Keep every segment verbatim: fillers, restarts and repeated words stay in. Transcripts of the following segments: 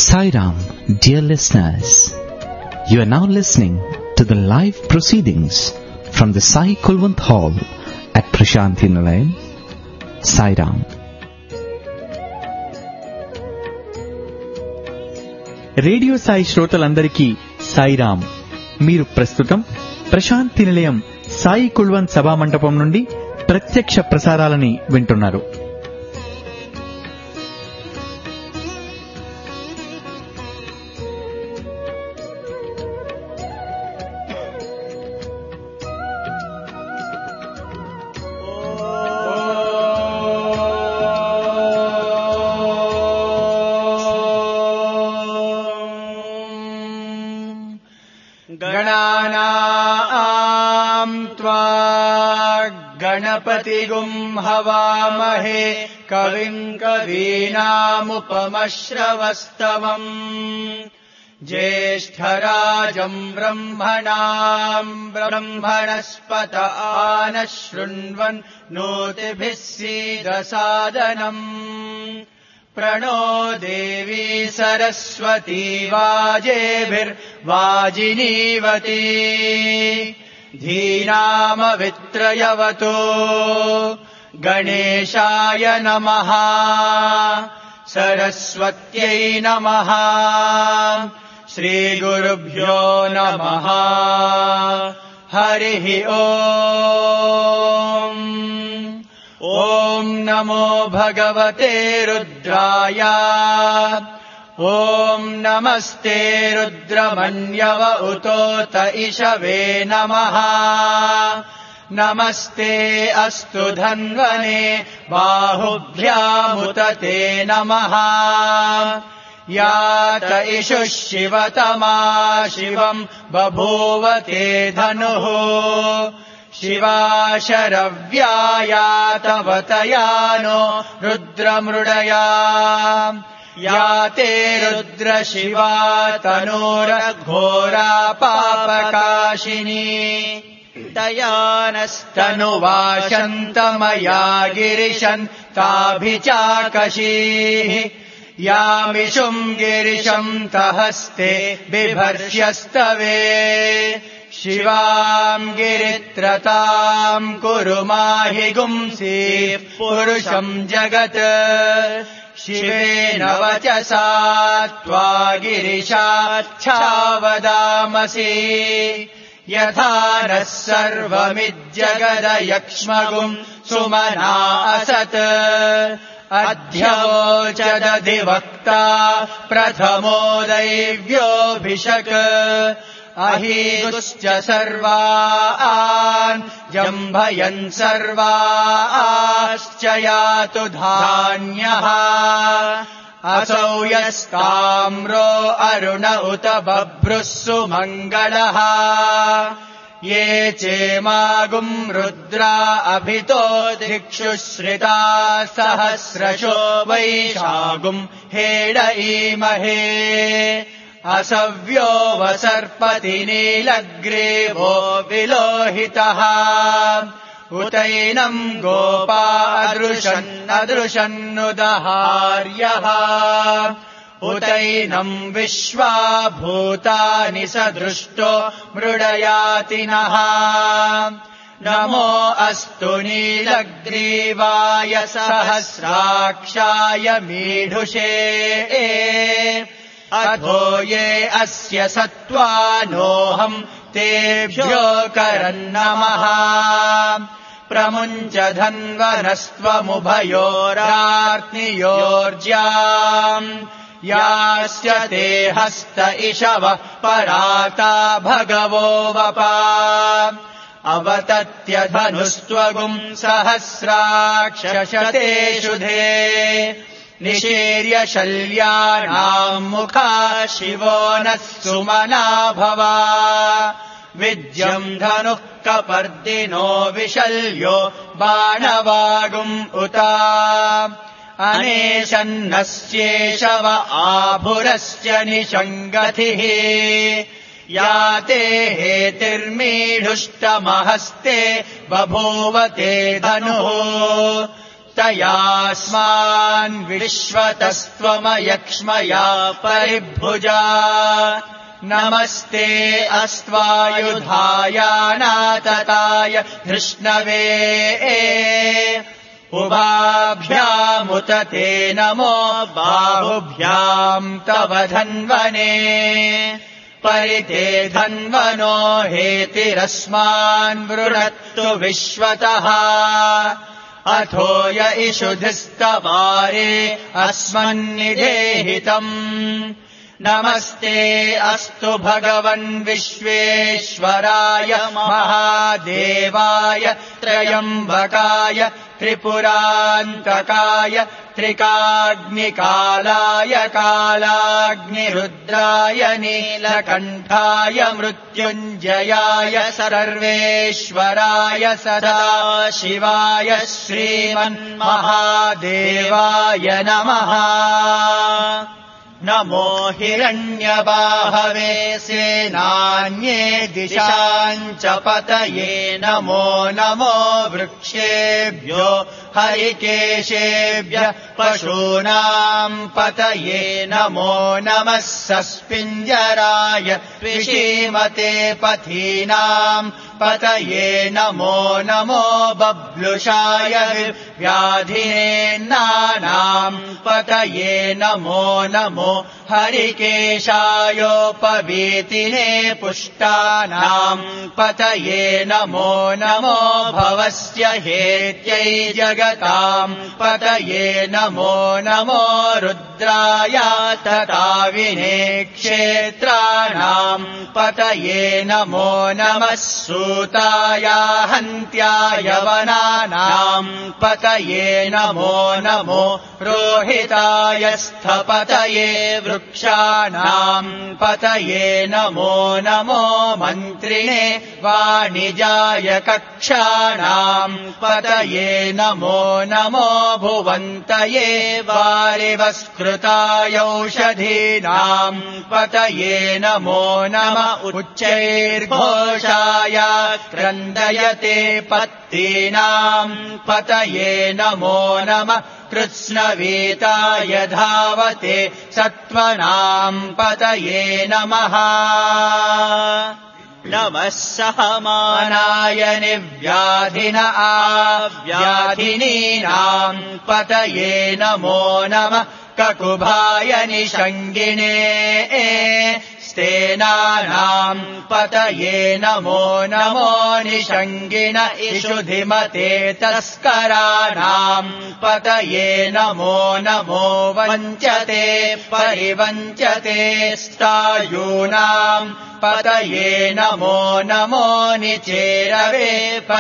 Sai Ram, dear listeners, you are now listening to the live proceedings from the Sai Kulwant Hall at Prashanthi Nilayam, Sai Ram. Radio Sai శ్రోతలందరికీ సాయిరాం. మీరు ప్రస్తుతం ప్రశాంతి నిలయం సాయి కుల్వంత్ సభా మంటపం నుండి ప్రత్యక్ష ప్రసారాలని వింటున్నారు. गणपतिगुं हवामहे कविं कवीनामुपमश्रवस्तमम् ज्येष्ठराजम् ब्रह्मणाम् ब्रह्मणस्पत आनः शृण्वन् नोतिभिः सीदसादनम् प्रणो देवी सरस्वती वाजेभिर्वाजिनीवती धीनामवित्रयवतो गणेशाय नमः सरस्वत्यै नमः श्रीगुरुभ्यो नमः हरिः ओम् ॐ नमो भगवते रुद्राय ॐ नमस्ते रुद्रमन्यव उतोत इषवे नमः नमस्ते अस्तु धन्वने बाहुभ्यामुत ते नमः यात इषुः शिवतमा शिवम् बभूव ते धनुः शिवा शरव्यायातवतया नो रुद्रमृडया या ते रुद्र शिवा तनोरघोरा पापकाशिनी दयानस्तनुवाशन्तमया गिरिशन् ताभिचाकशीः यामिषुम् गिरिशम् तहस्ते बिभर्ष्यस्तवे शिवाम् गिरित्रताम् कुरु माहि गुंसीः पुरुषम् जगत् शिवेन वचसा त्वा गिरिशाच्छावदामसि यथा नः सर्वमिज्जगदयक्ष्मगुम् सुमना असत् अध्यवोचदधिवक्ता प्रथमो दैव्योऽभिषक् अहीतुश्च सर्वान् जम्भयन् सर्वाश्च यातु धान्यः असौ यस्ताम्रो अरुण उत बभ्रुः सुमङ्गलः ये चेमागुम् रुद्रा अभितो दिक्षुश्रिता सहस्रशो वैशागुम् हेड ईमहे असव्यो वसर्पति नीलग्रीवो विलोहितः उतैनम् गोपा अदृशन्नदृशन्नुदहार्यः उतैनम् विश्वा भूतानि सदृष्टो मृडयातिनः नमो अस्तु नीलग्रीवाय सहस्राक्षाय मीढुषे अथो ये अस्य सत्त्वानोऽहम् तेभ्यो करन्नमः प्रमुञ्च धन्वनस्त्वमुभयोरार्त्नियोर्ज्याम् यास्य ते हस्त इषवः पराता भगवो वपा अवतत्य धनुस्त्वगुम् सहस्राक्षशते शुधे निशीर्य शल्यानाम् मुखा शिवो नः सुमना भवा विद्यम् धनुः कपर्दिनो विशल्यो बाणवागुम् उता अनेशन्नस्येषव आभुरस्य निषङ्गतिः या ते हेतिर्मीढुष्टमहस्ते बभूव ते धनुः तयास्मान् विश्वतस्त्वमयक्ष्मया परिभुजा नमस्ते अस्त्वायुधायानातताय धृष्णवे उभाभ्यामुत ते नमो बाहुभ्याम् तव धन्वने परिते धन्वनो हेतिरस्मान् वृणत्तु विश्वतः अथो य इषुधिस्तवारे अस्मन्निदेहितम् नमस्ते अस्तु भगवन् विश्वेश्वराय महादेवाय त्र्यम्बकाय त्रिपुरान्तकाय त्रिकाग्निकालाय कालाग्निरुद्राय नीलकण्ठाय मृत्युञ्जयाय सर्वेश्वराय सदाशिवाय श्रीमन्महादेवाय नमः नमो हिरण्यबाहवे सेनान्ये दिशाञ्च पतये नमो नमो वृक्षेभ्यो हरिकेशेभ्यः पशूनाम् पतये नमो नमः सस्पिञ्जराय विषीमते पथीनाम् पतये नमो नमो बब्लुषाय व्याधिनेन्नानाम् पतये नमो नमो हरिकेशायोपवीतिने पुष्टानाम् पतये नमो नमो भवस्य हेत्यै जगताम् पतये नमो नमो रुद्राय तताविने क्षेत्राणाम् पतये नमो नमः सूताय हन्त्याय वनानाम् पतये नमो नमो रोहिताय स्थपतये वृक्षाणाम् पतये नमो नमो मन्त्रिणे वाणिजाय कक्षाणाम् पतये नमो नमो भुवन्तये वारिवस्कृतायौषधीनाम् पतये नमो नम उच्चैर्घोषाय क्रन्दयते पत्तीनाम् पतये नमो नमः कृत्स्नवीताय धावते सत्त्वनाम् पतये नमः नमः सहमानाय निव्याधिन आव्याधिनीनाम् पतये नमो नमः ककुभाय निषङ्गिणे स्तेनानाम् पतये नमो नमो निषङ्गिण इषुधिमते तस्कराणाम् पतये नमो नमो वञ्चते परिवञ्चते स्तायूनाम् पतये नमो नमो निचेरवे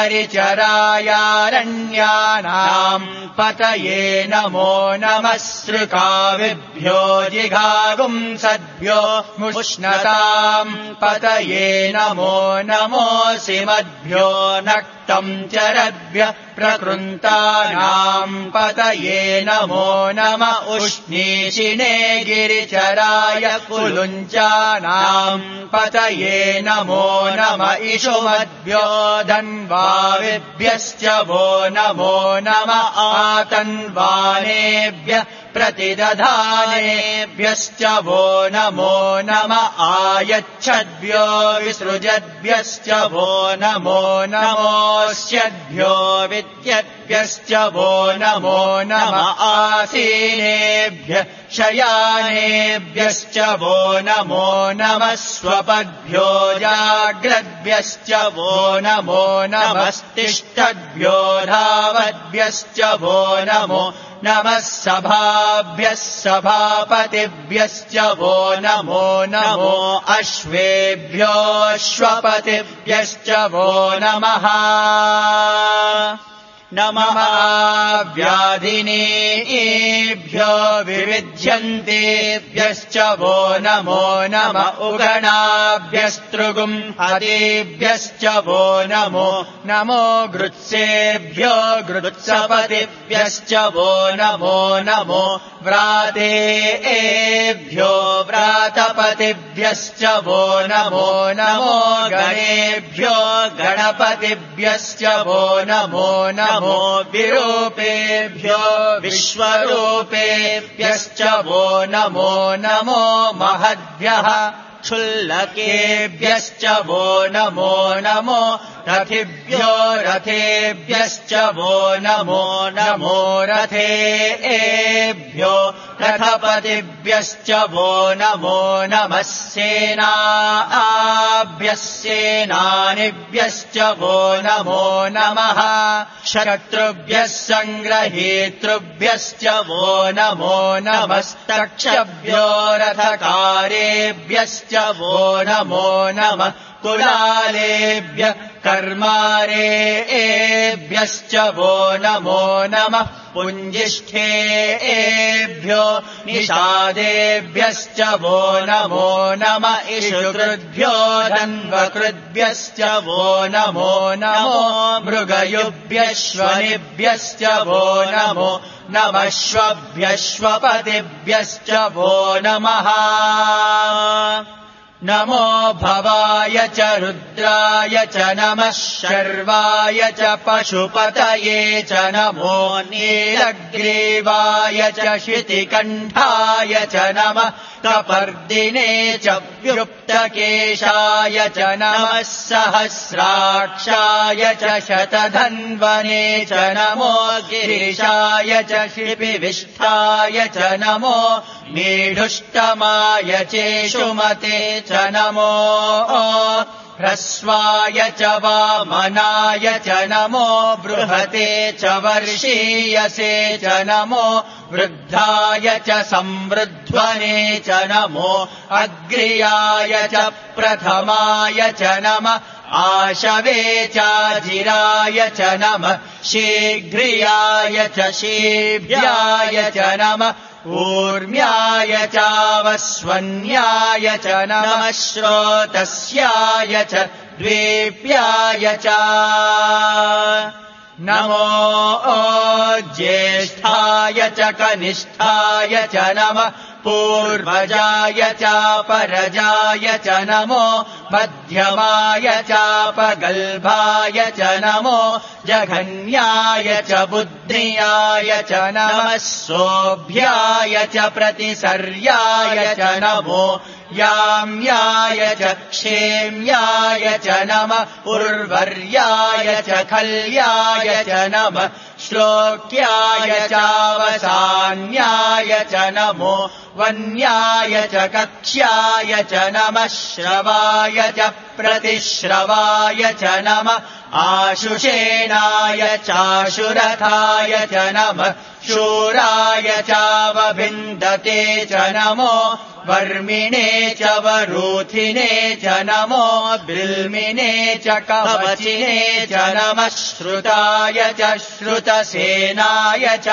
परिचरायारण्यानाम् पतये नमो नमः सृकाविभ्यो जिघागुंसद्भ्यो मुष्णताम् पतये नमो नमोऽसिमद्भ्यो नक्तम् चरद्भ्यः प्रकृन्तानाम् पतये नमो नम उष्णीषिणे गिरिचराय कुलुञ्चानाम् पतये नमो नम इषुमद्भ्यो धन्वाविभ्यश्च वो नमो नम आतन्वानेभ्यः प्रतिदधानेभ्यश्च वो नमो नम आयच्छद्भ्यो विसृजद्भ्यश्च वो नमो नमोऽस्यद्भ्यो विद्यद्भ्यश्च वो नमो नम आसीनेभ्यः शयानेभ्यश्च वो नमो नमः स्वपद्भ्यो जाग्रद्भ्यश्च वो नमो नमस्तिष्ठद्भ्यो धावद्भ्यश्च वो नमो नमः सभाभ्यः सभापतिभ्यश्च वो नमो नमो अश्वेभ्योऽश्वपतिभ्यश्च वो नमः नमः व्याधिनीभ्यो विविध्यन्तेभ्यश्च वो नमो नम उगणाभ्यस्तृगुम् हतेभ्यश्च वो नमो नमो गृत्सेभ्यो गृत्सपतिभ्यश्च वो नमो नमो व्रातेभ्यो व्रातपतिभ्यश्च वो नमो नमो गणेभ्यो गणपतिभ्यश्च वो नमो नमो नमो विरूपेभ्यो विश्वरूपेभ्यश्च वो नमो नमो महद्भ्यः क्षुल्लकेभ्यश्च वो नमो नमो रथिभ्यो रथेभ्यश्च वो नमो नमो रथेभ्यो रथपतिभ्यश्च वो नमो नमः सेनाभ्यः सेनानिभ्यश्च वो नमो नमः शत्रुभ्यः सङ्ग्रहीतृभ्यश्च वो नमो नमस्तक्षभ्यो रथकारेभ्यश्च वो नमो नमः कुलालेभ्यः कर्मारेभ्यश्च वो नमो नमः पुञ्जिष्ठेभ्यो निषादेभ्यश्च वो नमो नमः इषुकृद्भ्यो धन्वकृद्भ्यश्च वो नमो नमो मृगयुभ्यश्वनिभ्यश्च वो नमो नमः श्वभ्यश्वपतिभ्यश्च वो नमः नमो भवाय च रुद्राय च नमः शर्वाय च पशुपतये च नमो नीलग्रीवाय च शितिकण्ठाय च नमः कपर्दिने च व्युक्तकेशाय च नमः सहस्राक्षाय च शतधन्वने च नमो गिरीशाय च शिपिविष्ठाय च नमो मीढुष्टमाय चेषुमते च नमो ह्रस्वाय च वामनाय च नमो बृहते च वर्षीयसे च नमो वृद्धाय च संवृध्वने च नमो अग्र्याय च प्रथमाय च नमः आशवे चाजिराय च नमः शीघ्रियाय च शीभ्याय च नमः ऊर्म्याय चावस्वन्याय च नमः श्रोतस्याय च द्वीप्याय च नमो ज्येष्ठाय च कनिष्ठाय च नमः पूर्वजाय चापरजाय च नमो मध्यमाय चापगल्भाय च नमो जघन्याय च बुद्धियाय च नमः सोऽभ्याय च प्रतिसर्याय च नमो याम्याय च क्षेम्याय च नमः उर्वर्याय च खल्याय च नमः श्लोक्याय चावसान्याय च नमो वन्याय च कक्ष्याय च नमः श्रवाय च प्रतिश्रवाय च नमः आशुषेणाय चाशुरथाय च नमः शूराय चावभिन्दते च नमो वर्मिणे च वरूथिने च नमो बिल्मिने च कवचिने च नमः श्रुताय च श्रुतसेनाय च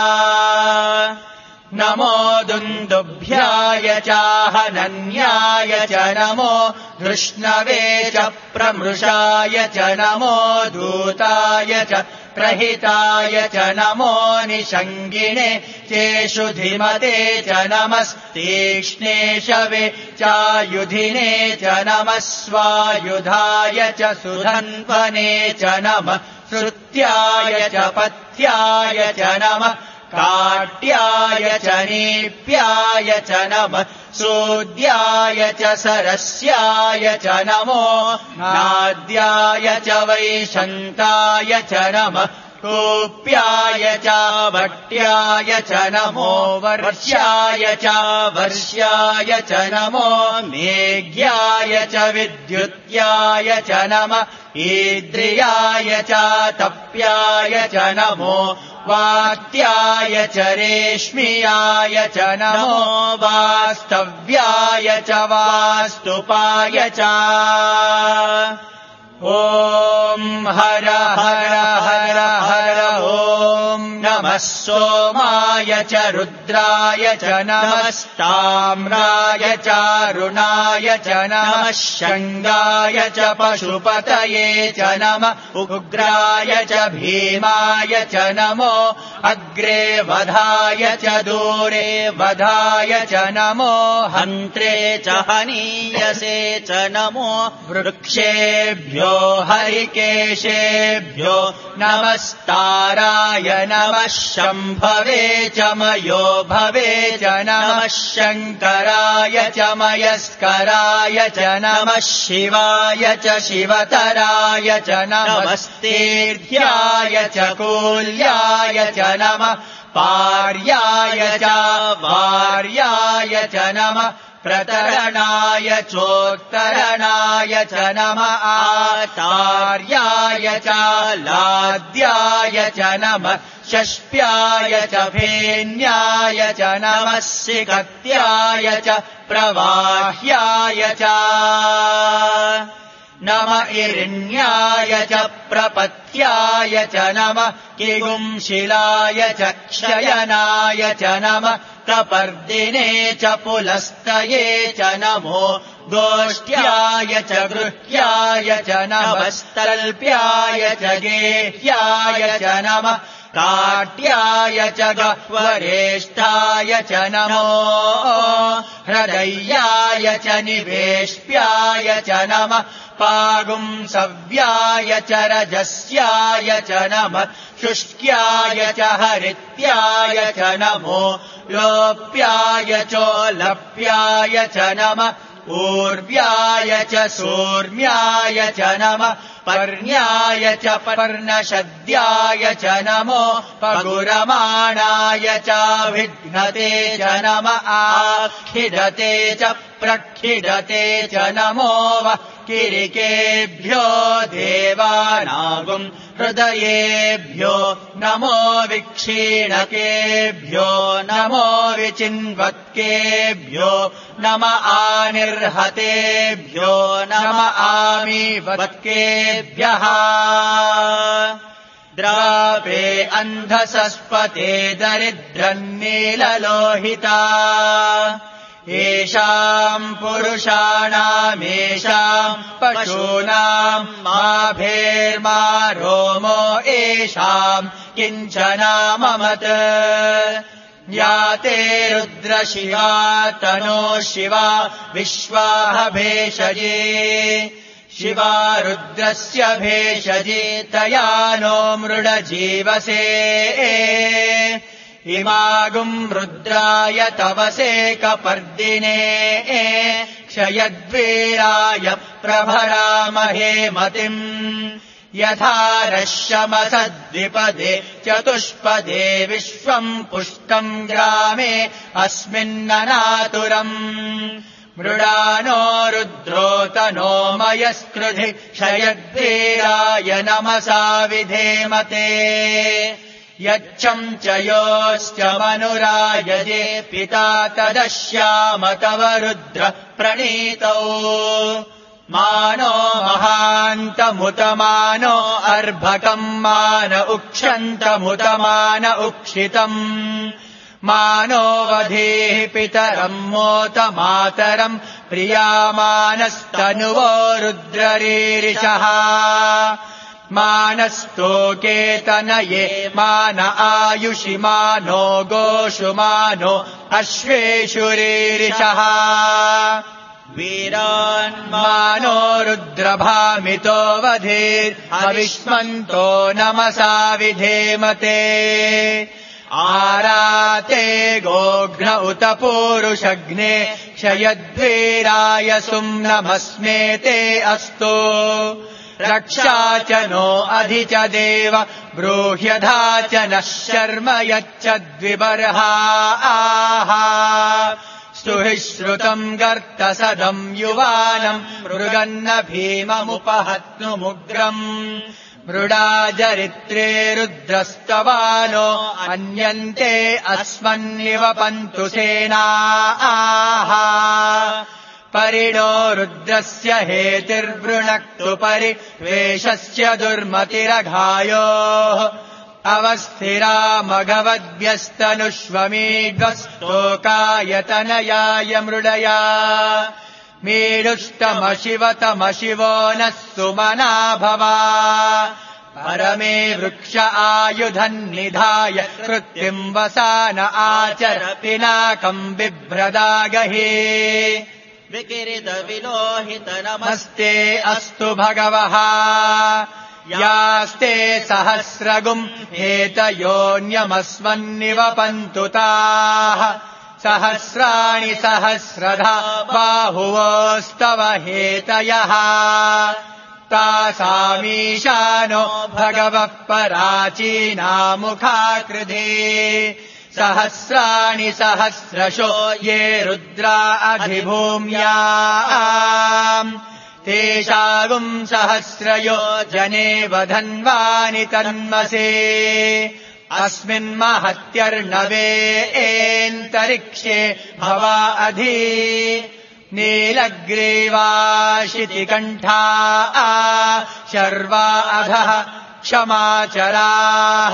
नमो दुन्दुभ्याय चाहनन्याय च नमो धृष्णवे च प्रमृषाय च नमो दूताय च प्रहिताय च नमो निषङ्गिणे चेषुधिमते च नमस्तीक्ष्णेशवे चायुधिने च नमः स्वायुधाय च सुधन्वने च नमः श्रुत्याय च पथ्याय च नमः काट्याय च नीप्याय च नमः सूद्याय च सरस्याय च नमो नाद्याय च वैशन्ताय च नमः कूप्याय च भट्याय च नमो वर्ष्याय च वर्ष्याय च नमो मेघ्याय च विद्युत्याय च नमः ईद्रियाय च तप्याय च नमो वात्याय च रेश्मियाय च नमो वास्तव्याय च वास्तुपाय च ॐ हर हर हर हर ॐ नमः सोमाय च रुद्र रुद्राय च नमस्ताम्राय चारुणाय च नमः शङ्गाय च पशुपतये च नमः उग्राय च भीमाय च नमो अग्रे वधाय च दूरे वधाय च नमो हन्त्रे च हनीयसे च नमो वृक्षेभ्यो हरिकेशेभ्यो नमस्ताराय नमः शम्भवे च मयो भवे च नमः शङ्कराय च मयस्कराय च नमः शिवाय च शिवतराय च नमस्तेर्ध्याय च कूल्याय च नमः पार्याय च वार्याय च नमः प्रतरणाय चोत्तरणाय च नमः आचार्याय च लाद्याय च नमः षष्प्याय च फेन्याय च नमः सिकत्याय च प्रवाह्याय च नम इरिण्याय च प्रपत्याय च नमः किगुंशिलाय च क्षयनाय च नमः कपर्दिने च पुलस्तये च नमो गोष्ठ्याय च गृह्याय च नमस्तल्प्याय च गेह्याय च नमः काट्याय च गह्वरेष्ठाय च नमो हृदयाय च निवेश्याय च नमः पागुंसव्याय च रजस्याय च नमः शुष्क्याय च हरित्याय च नमो लोप्याय चोलप्याय च नमः ऊर्व्याय च सूर्म्याय च नमः पर्ण्याय च पर्णशद्याय च नमो पगुरमाणाय च विघ्नते च नमः आखिदते च प्रक्षिदते च नमो वः किरिकेभ्यो देवानागुम् हृदयेभ्यो नमो विक्षीणकेभ्यो नमो विचिन्वत्केभ्यो नम आनिर्हतेभ्यो नम आमीवत्केभ्यः द्रापे अन्धसस्पते दरिद्रन्नीललोहिता येषाम् पुरुषाणामेषाम् पशूनाम् माभेर्मा रोमो येषाम् किञ्चनाममत् या ते रुद्रशिवा तनो शिवा विश्वाह भेषजे शिवा रुद्रस्य भेषजे तया नो मृडजीवसे इमागुम् रुद्राय तवसे कपर्दिने क्षयद्वीराय प्रभरामहे मतिम् यथा रश्यमसद्विपदे चतुष्पदे विश्वम् पुष्टम् ग्रामे अस्मिन्ननातुरम् मृडानो रुद्रोतनो मयस्कृधि क्षयद्वीराय नमसा विधेमते यच्छम् च योश्च मनुरायजे पिता तदश्याम तव रुद्र प्रणीतौ मानो महान्तमुतमानो अर्भकम् मान उक्षन्तमुतमान उक्षितम् मानो वधेः पितरम् मोत मातरम् प्रियामानस्तनुवो रुद्ररीरिषः मानस्तोकेतनये मान आयुषि मानो गोषु मानो अश्वेषु रीरिषः वीरान्मानो रुद्रभामितो वधेर्हविष्मन्तो नमसा विधेमते आराते गोघ्न उत पूरुषग्ने क्षयद्वीराय सुम्नमस्मेते अस्तु रक्षा च नो अधि च देव ब्रूह्यधा च नः शर्म यच्च द्विबर्हा आहा स्तुहि श्रुतम् गर्तसदम् युवानम् मृगन्न भीममुपहत्नुमुग्रम् मृडाजरित्रे रुद्रस्तवानो अन्यन्ते अस्मन्निव पन्तु सेनाः परिणो रुद्रस्य हेतिर्वृणक्तु परिवेशस्य दुर्मतिरघायोः अवस्थिरामघवद्भ्यस्तनुष्वमीड्वस्तोकायतनयाय मृडया मीडुष्टमशिवतमशिवो नः सुमना भवा परमे वृक्ष आयुधन्निधाय कृत्तिम् वसान आचर पिनाकम् बिभ्रदागहि विकिरित विलोहित नमस्ते अस्तु भगवः यास्ते सहस्रगुम् हेतयोऽन्यमस्मन्निवपन्तु ताः सहस्राणि सहस्रधा बाहुवोस्तव हेतयः तासामीशानो भगवः पराचीनामुखाकृधे सहस्राणि सहस्रशो ये रुद्रा अधिभूम्याम् तेषागुम् सहस्रयो जने वधन्वानि तन्मसे अस्मिन्महत्यर्णवे एन्तरिक्षे भवा अधि नीलग्रीवाशितिकण्ठा शर्वा अधः क्षमाचराः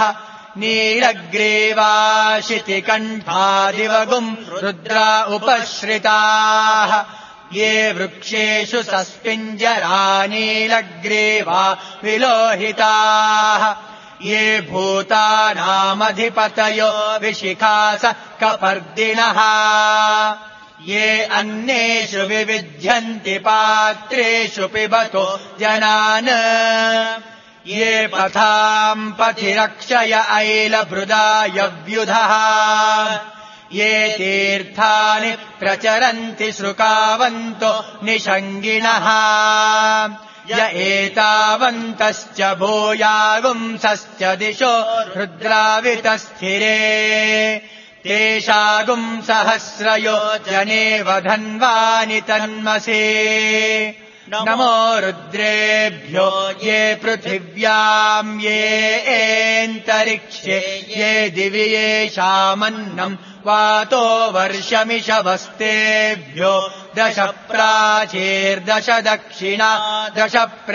नीलग्रीवाशितिकण्ठादिवगुम् रुद्रा उपश्रिताः ये वृक्षेषु सस्पिञ्जरा नीलग्रीवा विलोहिताः ये भूतानामधिपतयो विशिखास कपर्दिनः ये अन्येषु विविध्यन्ति पात्रेषु पिबतो जनान् ये पथाम् पथिरक्षय ऐलभृदायव्युधः ये तीर्थानि प्रचरन्ति सृकावन्तो निषङ्गिणः य एतावन्तश्च भूयागुंसश्च दिशो रुद्रावितस्थिरे तेषागुम् सहस्रयो जने वधन्वानि तन्मसे नमो रुद्रेभ्यो ये पृथिव्याम् ये एन्तरिक्षे ये दिवि येषामन्नम् वातो वर्षमिषवस्तेभ्यो दश प्राचीर्दश दक्षिणा दश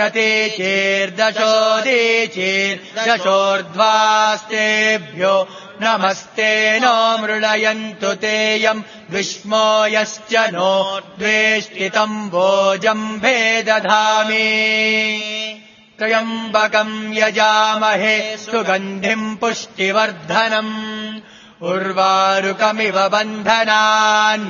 प्रतीचीर्दशोदीचीर्दशोर्ध्वास्तेभ्यो नमस्ते नो मृळयन्तु तेयम् विष्मो यश्च नो द्वेष्टितम् भोजम्भे दधामि त्र्यम्बकम् यजामहे सुगन्धिम् पुष्टिवर्धनम् उर्वारुकमिव बन्धनान्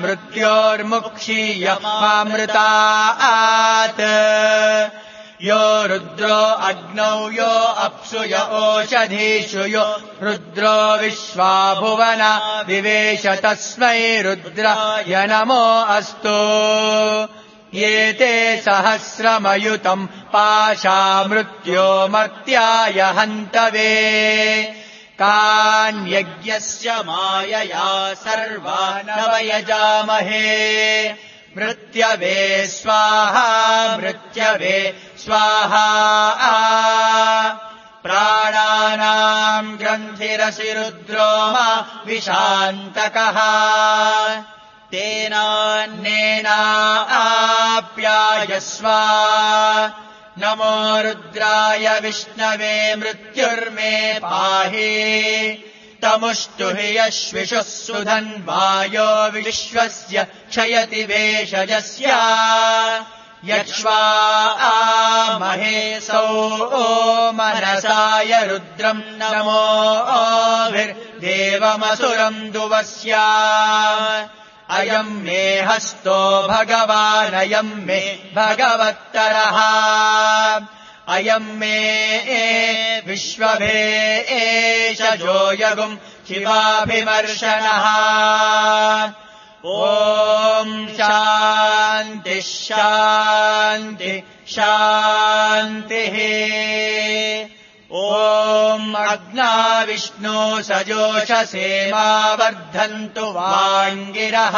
मृत्योर्मुक्षीयमामृतात् यो रुद्रो अग्नौ यो अप्सु य ओषधीषु यो रुद्रो विश्वा भुवना विवेश तस्मै रुद्राय नमो अस्तु ये ते सहस्रमयुतम् पाशा मृत्यो मर्त्याय हन्तवे तान्यज्ञस्य मायया सर्वान् वयजामहे मृत्यवे स्वाहा मृत्यवे स्वाहा प्राणानाम् ग्रन्थिरसि रुद्रो मा विशान्तकः तेनान्नेनाप्यायस्व नमो रुद्राय विष्णवे मृत्युर्मे पाहि तमुष्टु हि यश्विषुः सुधन्वायो विश्वस्य क्षयति वेषजस्य यक्ष्वा महेशौ मनसाय रुद्रम् नमोभिर्देवमसुरम् दुवस्य अयम् मे हस्तो भगवानयम् मे भगवत्तरः अयम् मे विश्वभे एषजो यगुम् शिवाभिमर्शनः ॐ शान्तिः शान्तिः शान्तिः ॐ अग्नाविष्णो सजोषसेमा वर्धन्तु वाङ्गिरः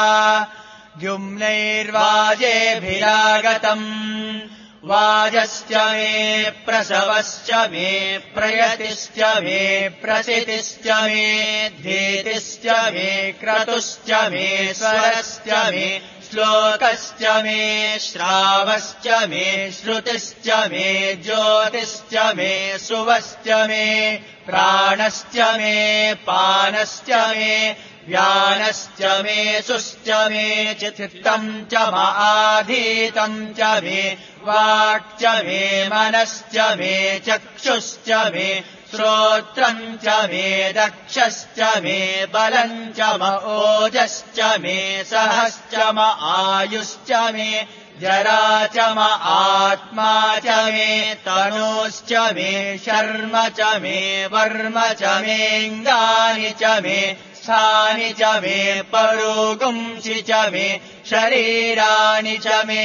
द्युम्नैर्वाजेभिरागतम् वाजश्च मे प्रसवश्च मे प्रयतिश्च मे प्रसितिश्च मे धीतिश्च मे क्रतुश्च मे स्वरश्च मे श्लोकश्च मे श्रावश्च मे श्रुतिश्च मे ज्योतिश्च मे सुवश्च मे प्राणश्च मे पानश्च मे व्यानश्च मे सुश्च मे चित्तम् च महाधीतम् च मे वाक् च मे मनश्च मे चक्षुश्च मे श्रोत्रम् च मे दक्षश्च मे बलम् च म ओजश्च मे सहश्च म आयुश्च मे जरा च म आत्मा च मे तनूश्च मे शर्म च मे वर्म च मेऽङ्गानि च मे स्थानि च मे परोगुंसि च मे शरीराणि च मे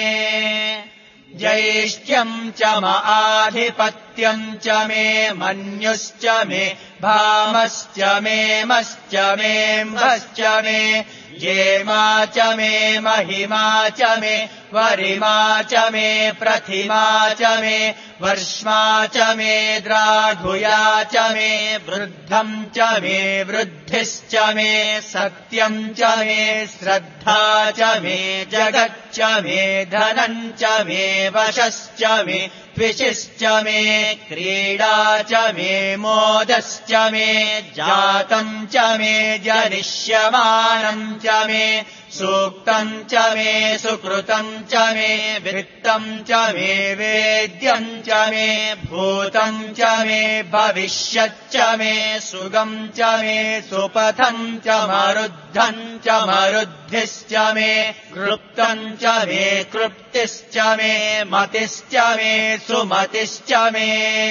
जैष्ठ्यम् च म आधिपत्यम् च मे मन्युश्च मे भामश्च मे मश्च मे म्भश्च मे जेमा च मे महिमा च मे वरिमा च मे प्रतिमा च मे वर्ष्मा च मे द्राघुया च मे वृद्धम् च मे वृद्धिश्च मे सत्यम् च मे श्रद्धा च मे जगच्च मे धनम् च मे वशश्च मे द्विषिश्च मे क्रीडा च मे मोदश्च मे जातम् च मे जनिष्यमानम् च मे सूक्तम् च मे सुकृतम् च मे वित्तम् च मे वेद्यम् च मे भूतम् च मे भविष्यच्च मे सुगम् च मे सुपथम् च मरुद्धम् च मरुद्धिश्च मे कृप्तम् च मे कृप्तिश्च मे मतिश्च मे सुमतिश्च मे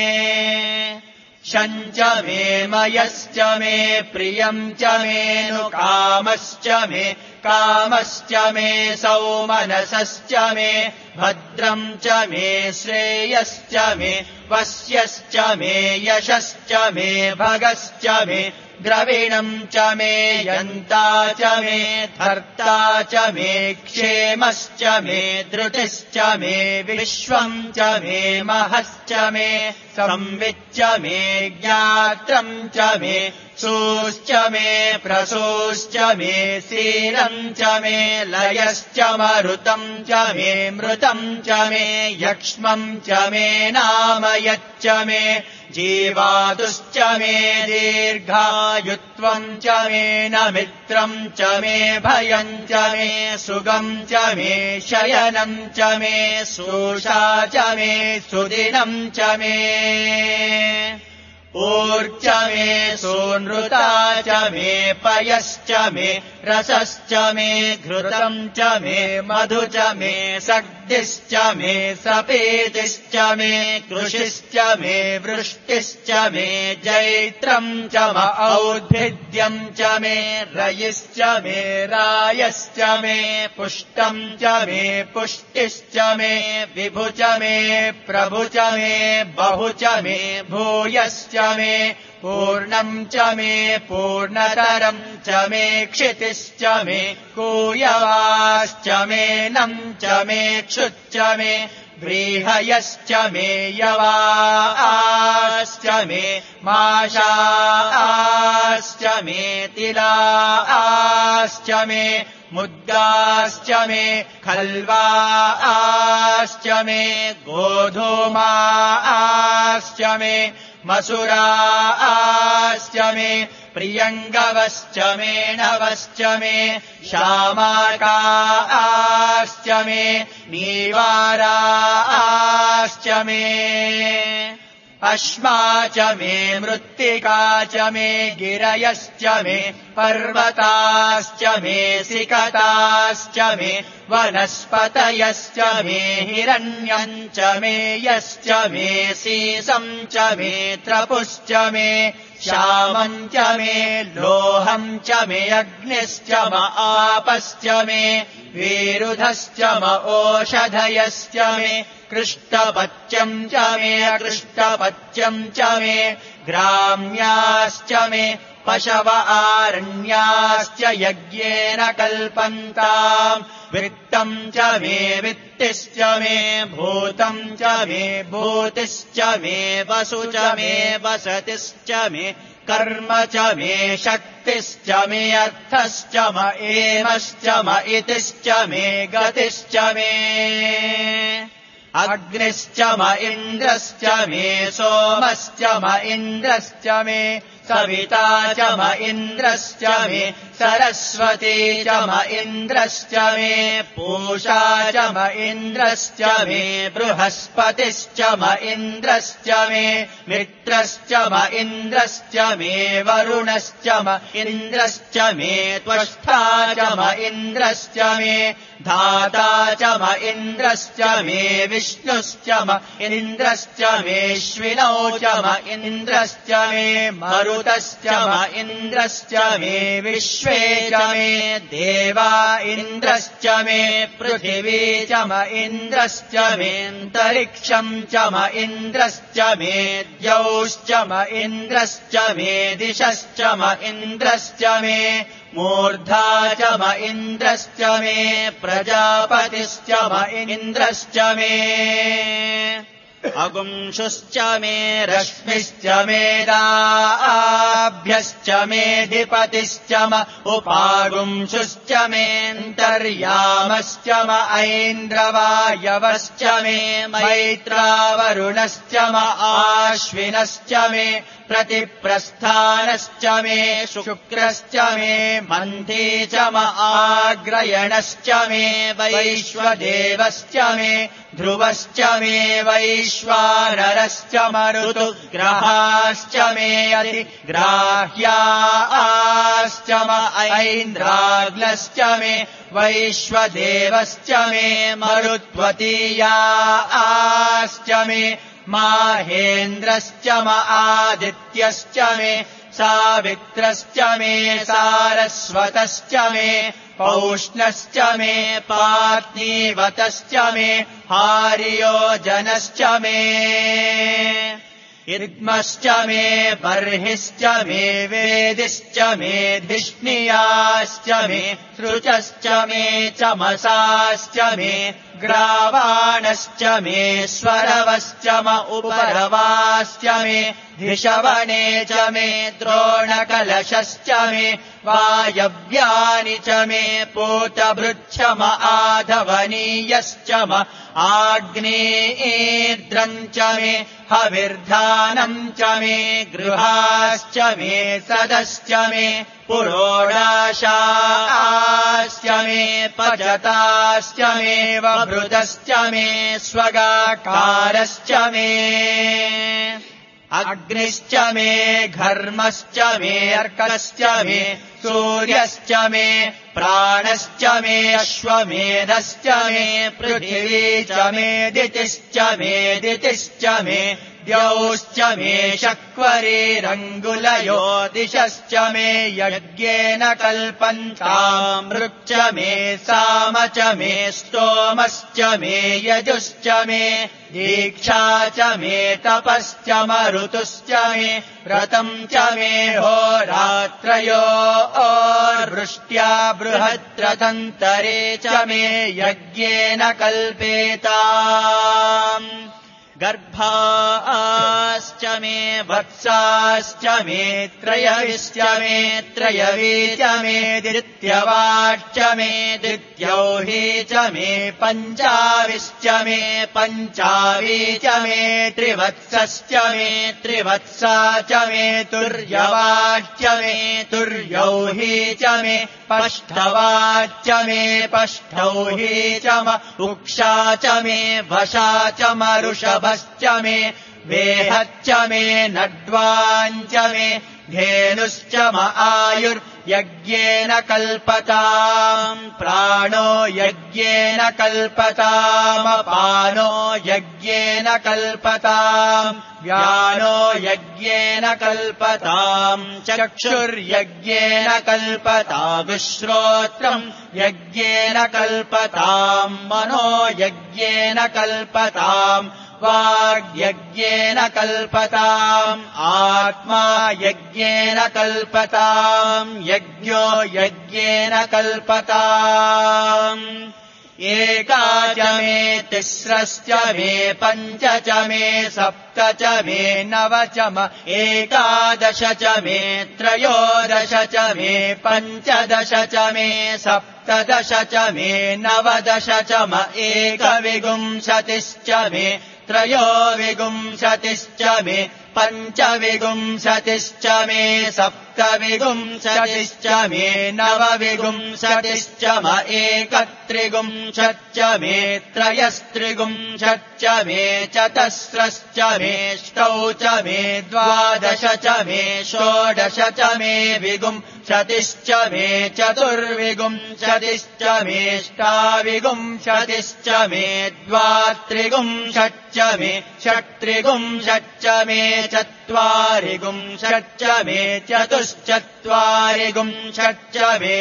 शञ्च मे मयश्च मे प्रियम् च मे नुकामश्च मे कामश्च मे सौमनसश्च मे भद्रम् च मे श्रेयश्च मे वश्यश्च मे यशश्च मे भगश्च मे द्रविणम् च मे यन्ता च मे धर्ता च मे क्षेमश्च मे धृतिश्च मे विश्वम् च मे महश्च मे संविच्च मे ज्ञात्रम् च मे सूश्च मे प्रसूश्च मे सीरम् च मे लयश्च मरुतम् च मे मृतम् च मे यक्ष्मम् च मे नामयच्च मे जीवातुश्च मे दीर्घायुत्वम् च मे न मित्रम् च मे भयम् च मे सुगम् च मे शयनम् च मे सूषा च मे सुदिनम् च मे ऊर्च मे सूनृता च मे पयश्च मे रसश्च मे घृतम् च मे मधु च मे सग्धिश्च मे सपेतिश्च मे कृषिश्च मे वृष्टिश्च मे जैत्रम् च म औद्भिद्यम् च मे रयिश्च मे रायश्च मे पुष्टम् च मे पुष्टिश्च मे विभु च मे प्रभु च मे बहु च मे भूयश्च मे पूर्णम् च मे पूर्णतरम् च मे क्षितिश्च मे कूयवाश्च मे नम् च मे क्षुच्च मे व्रीहयश्च मे यवाश्च मे माशाश्च मे तिलाश्च मे मुद्गाश्च मे खल्वाश्च मे गोधूमाश्च मे मसुराश्च मे प्रियङ्गवश्च मे नवश्च मे श्यामाकाश्च मे नीवाराश्च मे अश्मा च मे मृत्तिका च मे गिरयश्च मे पर्वताश्च मे सिकताश्च मे वनस्पतयश्च मे हिरण्यम् च मे यश्च मे सीसम् च मे त्रपुश्च मे श्यामम् च मे लोहम् च मे अग्निश्च म आपश्च मे वीरुधश्च म ओषधयश्च मे कृष्टपत्यम् च मे कृष्टपत्यम् च मे ग्राम्याश्च मे पशव आरण्याश्च यज्ञेन कल्पन्ताम् वित्तम् च मे वित्तिश्च मे भूतम् च मे भूतिश्च मे वसु च मे वसतिश्च मे कर्म च मे शक्तिश्च मे अर्थश्च म एमश्च म इतिश्च मे गतिश्च मे अग्निश्च म इन्द्रश्च मे सोमश्च म इन्द्रश्च मे सविता च म इन्द्रश्च मे सरस्वती च म इन्द्रश्च मे पूषा च म इन्द्रश्च मे बृहस्पतिश्च म इन्द्रश्च मे मित्रश्च म इन्द्रश्च मे वरुणश्च म इन्द्रश्च मे त्वष्टा च म इन्द्रश्च मे धाता च म इन्द्रश्च मे विष्णुश्च म इन्द्रश्च मेऽश्विनौ च म इन्द्रश्च मे मरुतश्च म इन्द्रश्च मे विश्वे च मे देवा इन्द्रश्च मे पृथिवी च म इन्द्रश्च मेऽन्तरिक्षम् च म इन्द्रश्च मे द्यौश्च म इन्द्रश्च मे दिशश्च म इन्द्रश्च मे मूर्धा च म इन्द्रश्च मे प्रजापतिश्च म इन्द्रश्च मे अगुंशुश्च मे रश्मिश्च मेदाभ्यश्च मेऽधिपतिश्च म उपागुंशुश्च मेऽन्तर्यामश्च म ऐन्द्रवायवश्च मे मैत्रावरुणश्च म आश्विनश्च मे प्रतिप्रस्थानश्च मे शुक्रश्च मे मन्थी च म आग्रयणश्च मे वैश्वदेवश्च मे ध्रुवश्च मे वैश्वानरश्च मरुतुग्रहाश्च मे अधिग्राह्याश्च म ऐन्द्राग्नश्च मे वैश्वदेवश्च मे मरुत्वतीयाश्च मे माहेन्द्रश्च म आदित्यश्च मे सावित्रश्च मे सारस्वतश्च मे पौष्णश्च मे पार्थिवतश्च मे हार्योजनश्च मे इद्मश्च मे बर्हिश्च मे वेदिश्च मे धिष्णियाश्च मे सृचश्च मे चमसाश्च मे ग्रावाणश्च मे स्वरवश्च म उपरवाश्च मे धिषवणे च मे द्रोणकलशश्च मे वायव्यानि च मे पूतभृच्छ म आधवनीयश्च म आग्नेयेद्रम् च मे हविर्धानम् च मे गृहाश्च मे सदश्च मे पुरोडाशाश्च मे पचताश्च मे वभृतश्च मे स्वगाकारश्च मे अग्निश्च मे घर्मश्च मे अर्कश्च मे सूर्यश्च मे प्राणश्च मे अश्वमेधश्च मे पृथिवी च मे दितिश्च मे दितिश्च मे द्यौश्च मे शक्वरीरङ्गुलयो दिशश्च मे यज्ञेन कल्पन्तामृच्च मे साम च मे स्तोमश्च मे यजुश्च मे दीक्षा च मे तपश्च मरुतुश्च मे व्रतम् च मे होरात्रयो वृष्ट्या बृहद्रथन्तरे च मे यज्ञेन कल्पेताम् गर्भाश्च मे वत्साश्च मे त्रयविश्च मे त्रयवी च मे द्वितीयवाच्च मे द्वितीयौही च मे पञ्चाविश्च मे पञ्चावी च मे त्रिवत्सश्च मे त्रिवत्सा च मे तुर्यवाच्च मे तुर्यौही च मे पष्ठवाच्च मे पष्ठौही च म उक्षा च मे वशा च मरुषभ च मे वेहच्च मे नड्वाञ्च मे धेनुश्च म आयुर्यज्ञेन कल्पताम् प्राणो यज्ञेन कल्पताम् अपानो यज्ञेन कल्पताम् व्यानो यज्ञेन कल्पताम् चक्षुर्यज्ञेन कल्पताम् श्रोत्रम् यज्ञेन कल्पताम् मनो यज्ञेन कल्पताम् वाग्यज्ञेन कल्पताम् आत्मा यज्ञेन कल्पताम् यज्ञो यज्ञेन कल्पताम् एका च मे तिस्रश्च मे पञ्च च मे सप्त च मे नव च म एकादश च मे त्रयोदश च मे पञ्चदश च मे सप्तदश च मे नवदश च म एकविंशतिश्च मे त्रयोविंशतिश्च मे पञ्चविंशतिश्च मे सप्तविंशतिश्च मे नवविंशतिश्च म एकत्रिंशच्च मे त्रयस्त्रिंशच्च मे चतस्रश्च मे ष्टौ च मे द्वादश च मे षोडश च मे विंशतिश्च मे चतुर्विंशतिश्च मे ष्टाविंशतिश्च मे द्वात्रिंशच्च मे षट्त्रिंशच्च मे चत्वारिंशच्च मे चतुश्चत्वारिंशच्च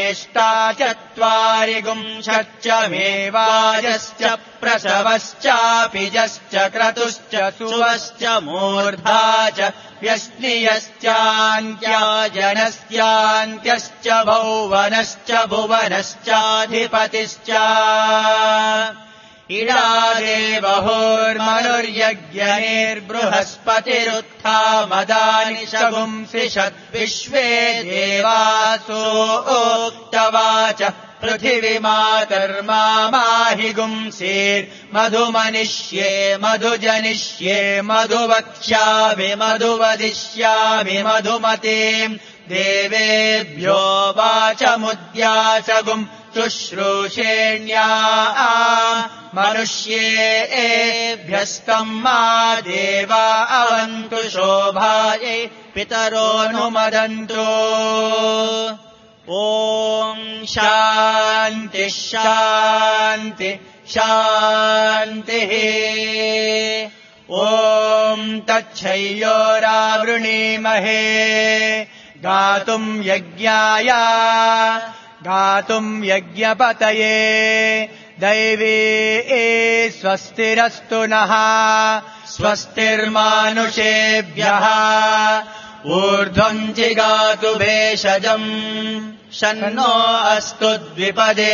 मेष्टाचत्वारिंशच्च मे वायश्च प्रसवश्चापिजश्च क्रतुश्च सुवश्च मूर्धा च व्यश्नियश्चान्त्याजनस्यान्त्यश्च भौवनश्च भुवनश्चाधिपतिश्च इडादेवहोर्मनुर्यज्ञैर्बृहस्पतिरुत्था मदानि शगुंसिषद्विश्वे देवासो ओक्तवाच पृथिवीमातर्मामाहि गुंसेर्मधुमनिष्ये मधुजनिष्ये मधुवक्ष्यामि मधुवदिष्यामि मधुमतीम् देवेभ्यो वाचमुद्यासगुम् शुश्रूषेण्या मनुष्येभ्यस्तम् मा देवा अवन्तु शोभायै पितरोऽनुमदन्तु ॐ शान्ति शान्ति शान्तिः ॐ तच्छय्योरावृणीमहे गातुम् यज्ञाय गातुम् यज्ञपतये दैवी स्वस्तिरस्तु नः स्वस्तिर्मानुषेभ्यः ऊर्ध्वम् जिगातु भेषजम् शन्नो अस्तु द्विपदे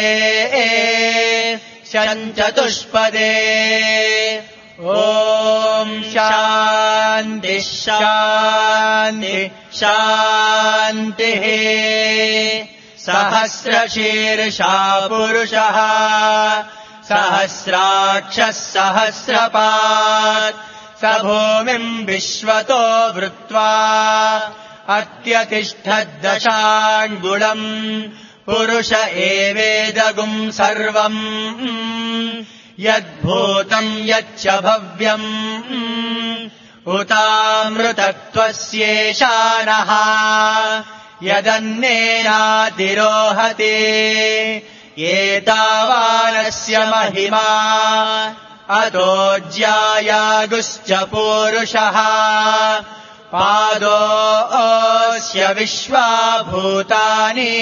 शञ्चतुष्पदे ॐ शान्ति शान्ति शान्तिः सहस्रशीर्षा पुरुषः सहस्राक्षः सहस्रपात् स भूमिम् विश्वतो वृत्वा अत्यतिष्ठद्दशाङ्गुलम् पुरुष एवेदगुम् सर्वम् यद्भूतम् यच्च भव्यम् उतामृतत्वस्येषानः यदन्नेनातिरोहति एतावानस्य महिमा अतो ज्यायागुश्च पूरुषः पादोऽस्य विश्वाभूतानि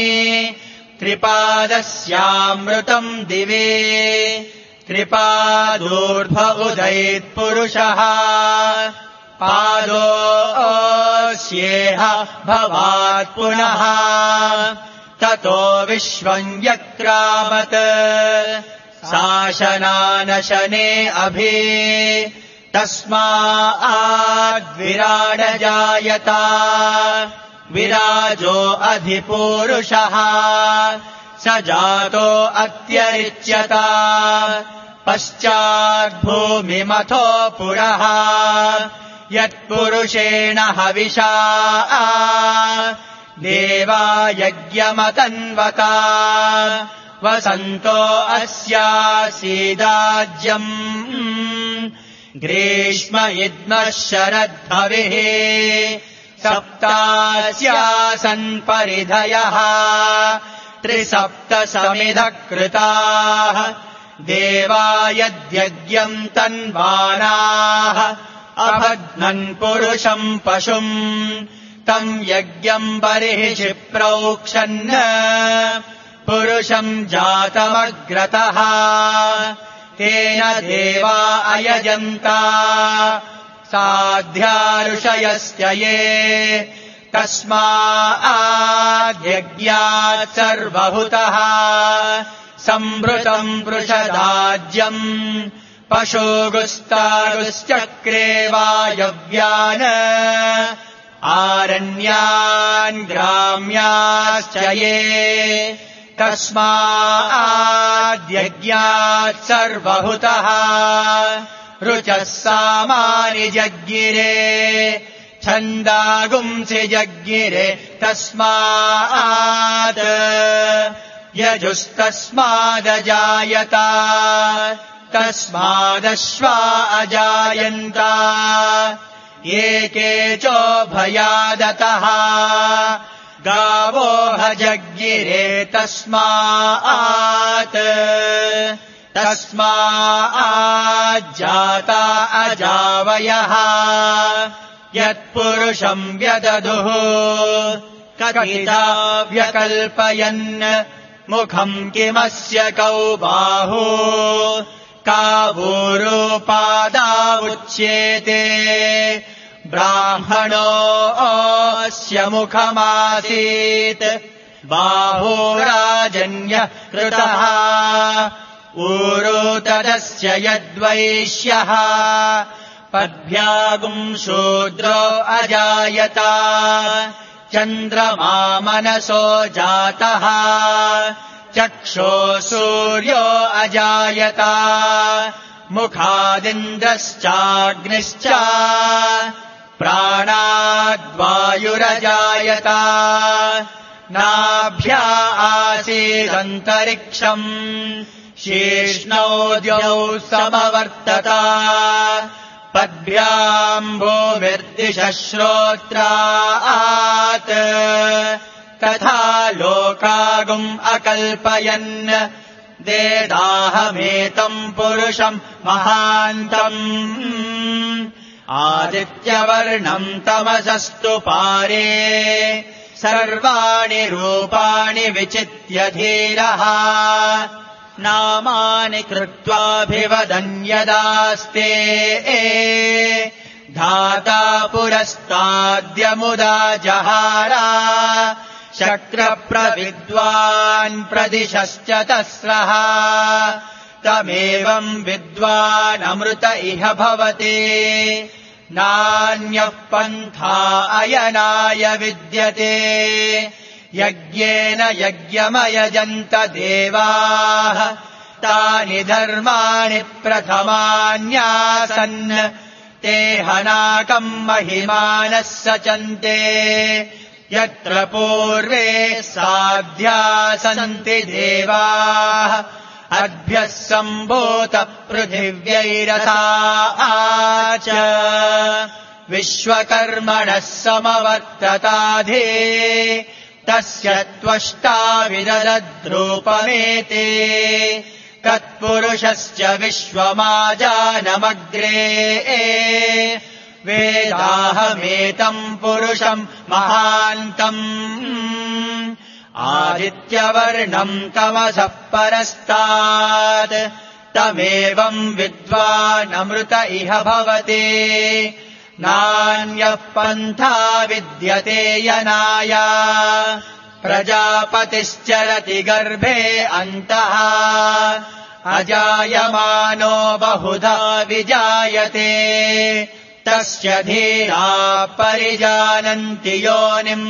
त्रिपादस्यामृतम् दिवे त्रिपादूर्ध्व उदयत्पुरुषः पादोऽस्येह भवात् पुनः ततो विश्वम् व्यक्रामत् शासनानशने अभि तस्माद्विराडजायत विराजो अधिपूरुषः स जातो अत्यरिच्यत पश्चाद्भूमिमथो पुरः यत्पुरुषेण हविषा देवा यज्ञमतन्वता वसन्तो अस्यासीदाज्यम् ग्रीष्म इद्मः शरद्धविः सप्तास्यासन् परिधयः त्रिसप्तसमिधः कृताः देवा यद्यज्ञम् तन्वानाः अभग्नन् पुरुषम् पशुम् तम् यज्ञम् बर्हिषि प्रोक्षन् पुरुषम् जातमग्रतः तेन देवा अयजन्ता साध्या ऋषयस्य ये तस्माद्यज्ञात् सर्वहुतः संवृतम् पृषदाज्यम् पशुगुस्तागुश्चक्रे वायव्यान् आरण्यान् ग्राम्याश्च ये तस्माद्यज्ञात् सर्वहुतः ऋचः सामानि जज्ञिरे छन्दागुंसि जज्ञिरे तस्मात् यजुस्तस्मादजायत तस्मादश्वा अजायन्त एके चोभयादतः गावो हजज्ञिरे तस्मात् तस्माज्जाता अजावयः यत्पुरुषम् व्यदधुः कथिता व्यकल्पयन् मुखम् किमस्य कौ बाहु कावूरुपादावुच्येते ब्राह्मणोऽस्य मुखमासीत् बाहुराजन्यः कृतः ऊरो तदस्य यद्वैश्यः पद्भ्यागुम् शूद्रो अजायत चन्द्रमा मनसो जातः चक्षो सूर्यो अजायत मुखादिन्द्रश्चाग्निश्च प्राणाद्वायुरजायत नाभ्या आसीदन्तरिक्षम् शीर्ष्णौ द्यौ समवर्तत पद्भ्याम् भूमिर्दिशः श्रोत्रात् तथा लोकागुम् अकल्पयन् देदाहमेतम् पुरुषम् महान्तम् आदित्यवर्णम् तमसस्तु पारे सर्वाणि रूपाणि विचित्य धीरः नामानि कृत्वाभिवदन्यदास्ते धाता पुरस्ताद्यमुदा जहारा शक्रप्रविद्वान् प्रदिशश्च तस्रः तमेवम् विद्वानमृत इह भवति नान्यः पन्था अयनाय विद्यते यज्ञेन यज्ञमयजन्त देवाः तानि धर्माणि प्रथमान्यासन् ते हनाकम् महिमानः सचन्ते यत्र पूर्वे साध्या सन्ति देवाः अद्भ्यः सम्भूत पृथिव्यैरथा च विश्वकर्मणः समवर्तताधे तस्य त्वष्टा विदधद्रूपमेते तत्पुरुषस्य विश्वमाजानमग्रे वेदाहमेतम् पुरुषम् महान्तम् आदित्यवर्णम् तमसः परस्तात् तमेवम् विद्वानमृत इह भवति नान्यः पन्था विद्यते यनाय प्रजापतिश्चरति गर्भे अन्तः अजायमानो बहुधा विजायते तस्य धीरा परिजानन्ति योनिम्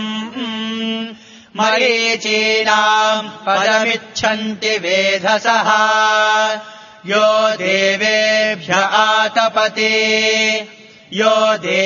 मरीचीनाम् पदमिच्छन्ति वेधसः यो देवेभ्य आतपति यो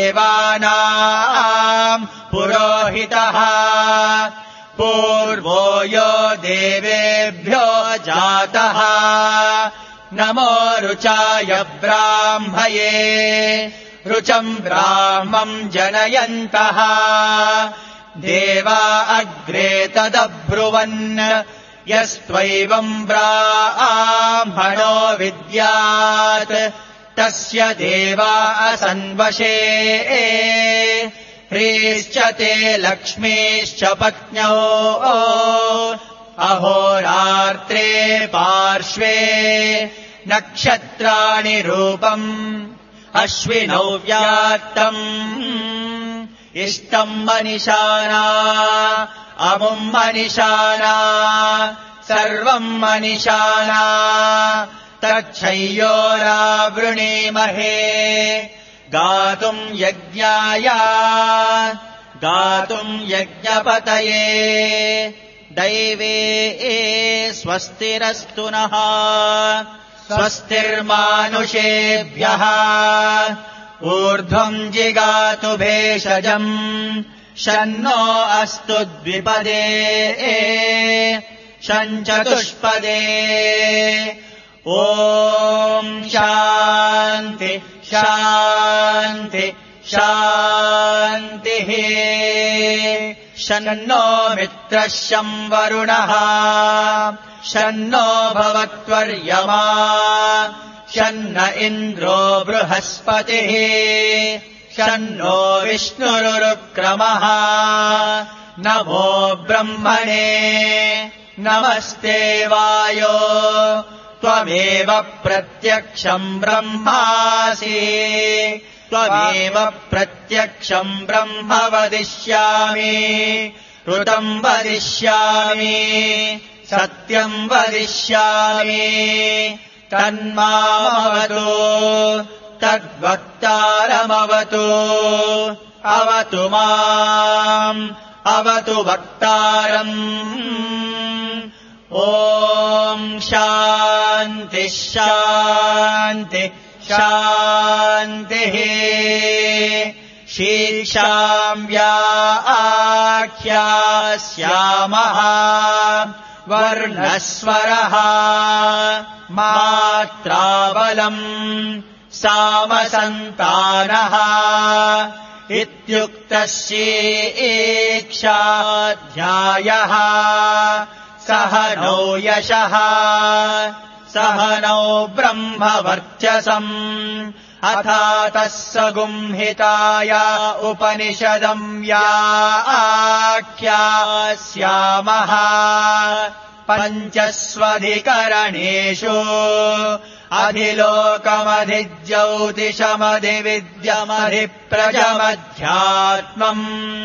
देवानाम् पुरोहितः पूर्वो यो देवेभ्यो जातः नमो रुचाय ब्राह्मये रुचम् ब्राह्मम् जनयन्तः देवा अग्रे तदब्रुवन् यस्त्वैवम् ब्राह्मणो विद्यात् तस्य देवा असन्वशे ह्रीश्च ते लक्ष्मीश्च पत्न्यौ अहोरात्रे पार्श्वे नक्षत्राणि रूपम् अश्विनौ व्यात्तम् इष्टम् मनिषाना अमुम् मनिषाना सर्वम् मनिषाना तच्छय्योरावृणीमहे गातुम् यज्ञाय गातुम् यज्ञपतये दैवे स्वस्तिरस्तु नः स्वस्तिर्मानुषेभ्यः ऊर्ध्वम् जिगातु भेषजम् शन्नो अस्तु द्विपदे शञ्चतुष्पदे ॐ शान्ति शान्ति शान्तिः शन्नो मित्रः शं वरुणः शन्नो भवत्वर्यमा शन्न इन्द्रो बृहस्पतिः शन्नो विष्णुरुक्रमः नमो ब्रह्मणे नमस्ते वायो त्वमेव प्रत्यक्षम् ब्रह्मासि त्वमेव प्रत्यक्षम् ब्रह्म वदिष्यामि ऋतम् वदिष्यामि सत्यम् वदिष्यामि तन्मामवतु तद्वक्तारमवतु अवतु माम् अवतु वक्तारम् ॐ शान्ति शान्ति शान्तिः शीर्षाम् व्याख्यास्यामः वर्णस्वरः मात्राबलम् सामसन्तानः इत्युक्तः शीक्षाध्यायः सह नौ यशः सह नौ ब्रह्मवर्चसम् अथातः सगुंहिताय उपनिषदम् व्याख्यास्यामः पञ्चस्वधिकरणेषु अधिलोकमधिज्यौतिषमधिविद्यमधिप्रजमध्यात्मम्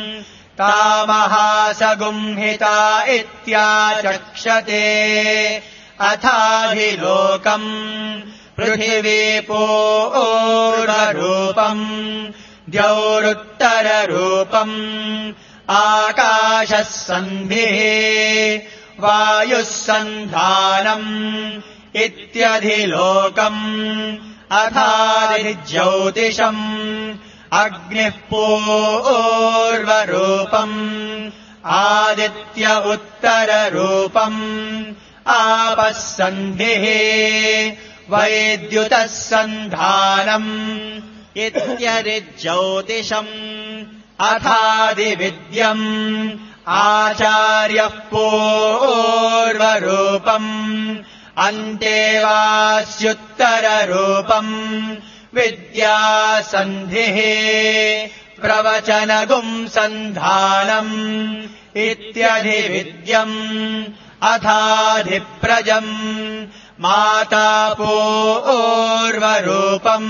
तामहासगुंहिता इत्याचक्षते अथाधिलोकम् पृथिवीपूर्वरूपम् द्यौरुत्तररूपम् आकाशः सन्धिः वायुः सन्धानम् इत्यधिलोकम् अथाधिज्यौतिषम् अग्निः पूर्वरूपम् आदित्य उत्तररूपम् आपः सन्धिः वैद्युतः सन्धानम् इत्यधिज्यौतिषम् अथादिविद्यम् आचार्यः पूर्वरूपम् अन्तेवास्युत्तररूपम् विद्यासन्धिः प्रवचनगुम् सन्धानम् इत्यधिविद्यम् अथाधिप्रजम् माता पूर्वरूपम्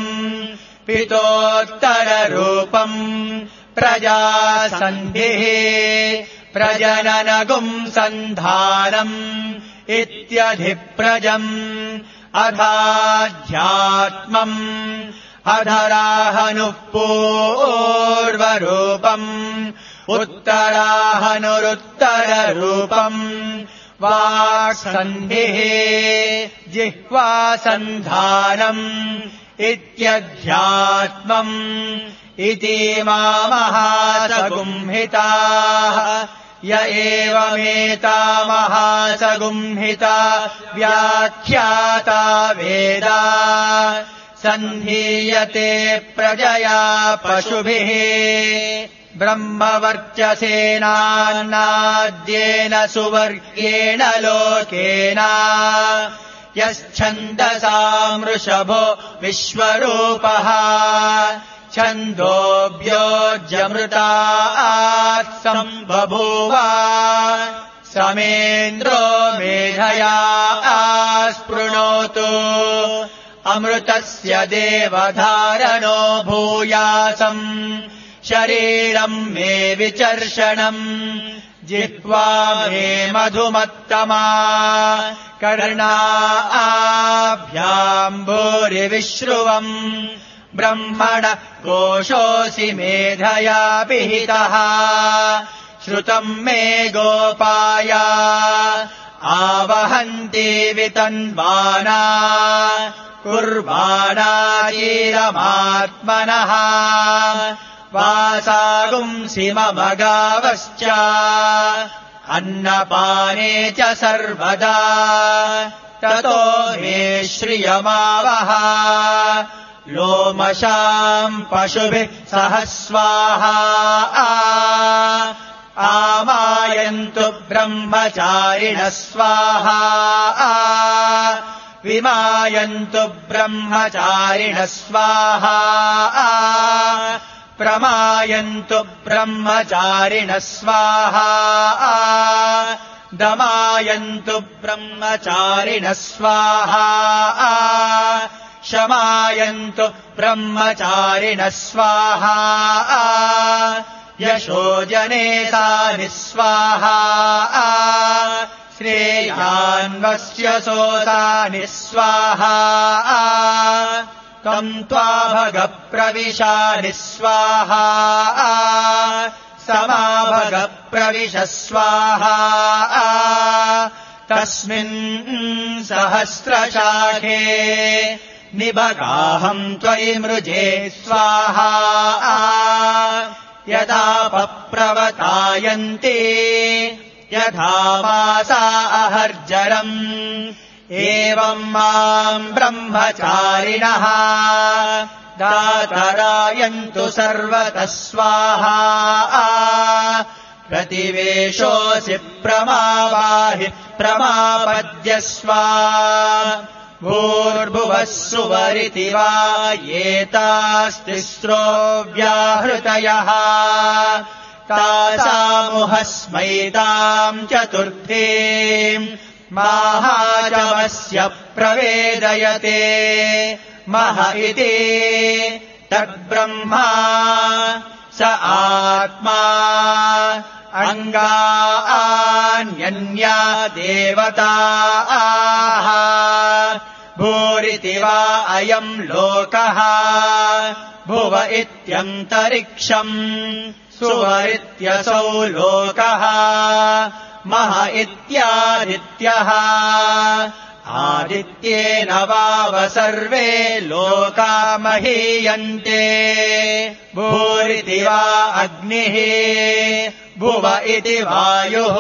पितोत्तररूपम् प्रजासन्धिः प्रजननगुम् सन्धानम् इत्यधिप्रजम् अथाध्यात्मम् अधराहनुः पूर्वरूपम् उत्तराहनुरुत्तररूपम् वाक्सन्धिः जिह्वासन्धानम् इत्यध्यात्मम् इतीमामहासगुंहिताः य एवमेतामहासगुंहिता व्याख्याता वेदा सन्धीयते प्रजया पशुभिः ब्रह्मवर्चसेनान्नाद्येन सुवर्गेण लोकेन यश्छन्दसामृषभो विश्वरूपः छन्दोऽभ्योऽजमृतात् सम्बभूव समेन्द्रो मेधया स्पृणोतु अमृतस्य देवधारणो भूयासम् शरीरम् मे विचर्षणम् जिह्वा मे मधुमत्तमा कर्णाभ्याम् भूरिविश्रुवम् ब्रह्मण कोशोऽसि मेधया पिहितः श्रुतम् मे गोपाया आवहन्ति वितन्वाना कुर्वाणायीरमात्मनः वासागुंसि मम गावश्च अन्नपाने च सर्वदा ततो मे श्रियमावह लोमशाम् पशुभिः सह स्वाहा आमायन्तु ब्रह्मचारिणः स्वाहा विमायन्तु ब्रह्मचारिणः स्वाहा प्रमायन्तु ब्रह्मचारिणः स्वाहा दमायन्तु ब्रह्मचारिणः स्वाहा शमायन्तु ब्रह्मचारिणः स्वाहा यशोजने तानि स्वाहा श्रेयान्वस्य सोतानि स्वाहा तम् त्वा भगप्रविशानि स्वाहा समाभग प्रविश स्वाहा तस्मिन् सहस्रशाखे निभगाहम् त्वयि मृजे स्वाहा यदा पप्रवतायन्ति यथा मासा अहर्जरम् एवम् माम् ब्रह्मचारिणः दातरायन्तु सर्वतः स्वाहा प्रतिवेशोऽसि प्रमावाहि प्रमापद्यस्वा भूर्भुवः सुवरिति वा एतास्तिस्रो व्याहृतयः तासामुहस्मैताम् चतुर्थीम् माहाजमस्य प्रवेदयते मह इति तद्ब्रह्मा स आत्मा अङ्गान्यन्या देवताः भूरिति वा अयम् लोकः भुव इत्यन्तरिक्षम् सुवरित्यसौ लोकः मह इत्यादित्यः आदित्येन वाव सर्वे लोका महीयन्ते भूरिति वा अग्निः भुव इति वायुः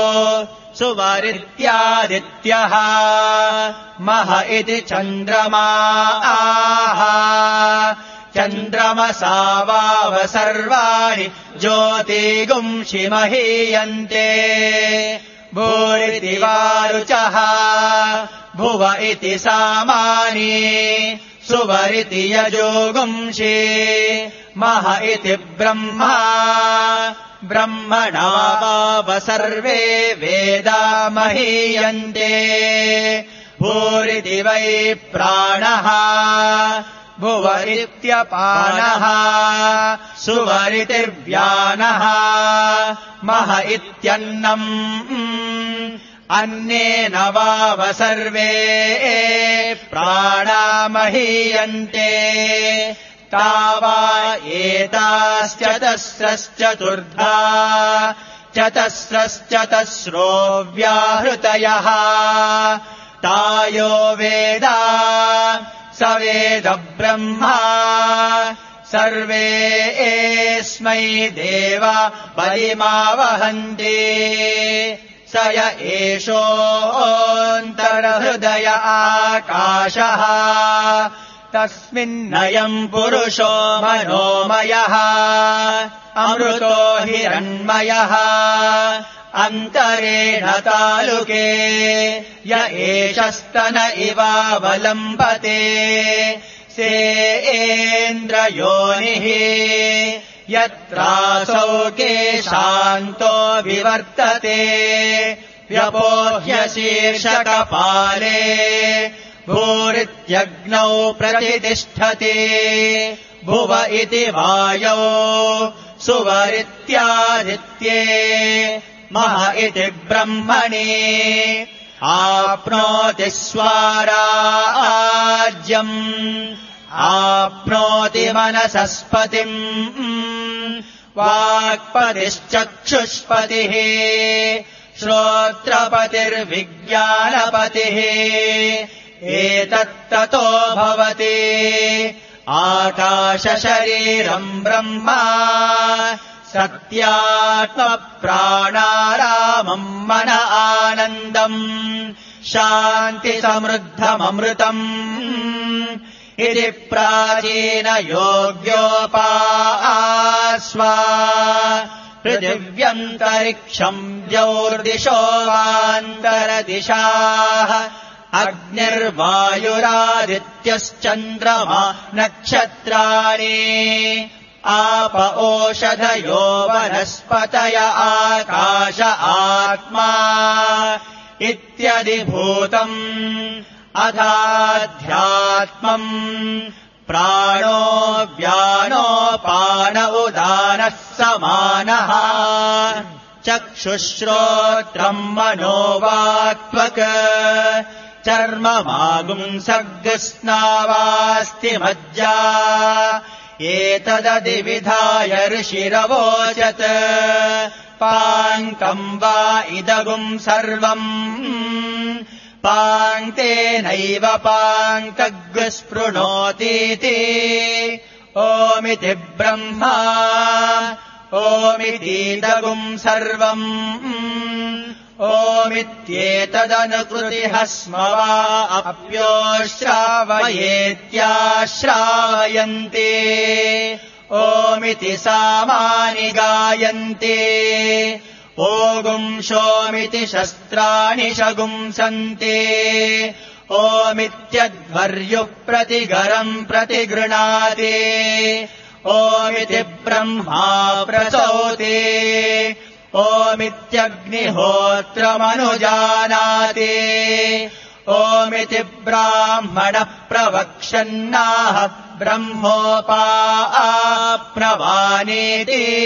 सुवरित्यादित्यः मह इति चन्द्रमाः चन्द्रमसा वाव सर्वाणि ज्योतिगुंषि महीयन्ते भूरिति वा रुचः भुव इति सामानि सुवरिति यजोगुंषि मह इति ब्रह्मा ब्रह्मणा वाव सर्वे वेदा महीयन्ते भूरिति वै प्राणः भुव इत्यपानः सुवरितिर्व्यानः मह इत्यन्नम् अन्नेन वाव सर्वे प्राणा महीयन्ते तावा एताश्चतस्रश्चतुर्धा चतस्रश्चतस्रो व्याहृतयः तायो वेदा स वेद ब्रह्मा सर्वे एस्मै देवा बलिमावहन्ति स य एषोऽन्तर्हृदय आकाशः तस्मिन्नयम् पुरुषो मनोमयः अमृतो हिरण्मयः अन्तरेण तालुके य एष स्तन इवावलम्बते सेन्द्रयोनिः यत्रासौ केशान्तो विवर्तते व्यपोह्य शीर्षकपाले भूरित्यग्नौ प्रतितिष्ठति भुव इति वायौ सुवरित्यादित्ये मह इति ब्रह्मणि आप्नोति स्वाराज्यम् आप्नोति मनसस्पतिम् वाक्पतिश्चक्षुष्पतिः श्रोत्रपतिर्विज्ञानपतिः एतत्ततो भवति आकाशशरीरम् ब्रह्म सत्यात्मप्राणारामम् मन आनन्दम् शान्तिसमृद्धममृतम् इति प्राचीनयोग्योपास्वा पृथिव्यन्तरिक्षम् द्यौर्दिशो वान्तरदिशाः अग्निर्वायुरादित्यश्चन्द्रमा नक्षत्राणि आप ओषधयो वनस्पतय आकाश आत्मा इत्यधिभूतम् अथाध्यात्मम् प्राणो व्यानोपान उदानः समानः चक्षुश्रोत्रम् मनोवाक्त्वक् चर्ममागुंसर्गस्नावास्ति मज्जा एतदधिविधाय ऋषिरवोचत् पाङ्कम् वा इदगुम् सर्वम् पाङ्क्तेनैव पाङ्क्तग्स्पृणोतीति ओमिति ब्रह्मा ओमितीदगुम् सर्वम् ओमित्येतदनुकृतिः स्म वा अप्योश्रावयेत्याश्रावयन्ते ओमिति सामानि गायन्ते ओगुंशोमिति शस्त्राणि शगुंसन्ते ओमित्यध्वर्युः प्रतिगरम् प्रतिगृणाति ओमिति ब्रह्मा प्रचोते ओमित्यग्निहोत्रमनुजानाति ओमिति ब्राह्मणः प्रवक्षन्नाह ब्रह्मोपाप्नवानीति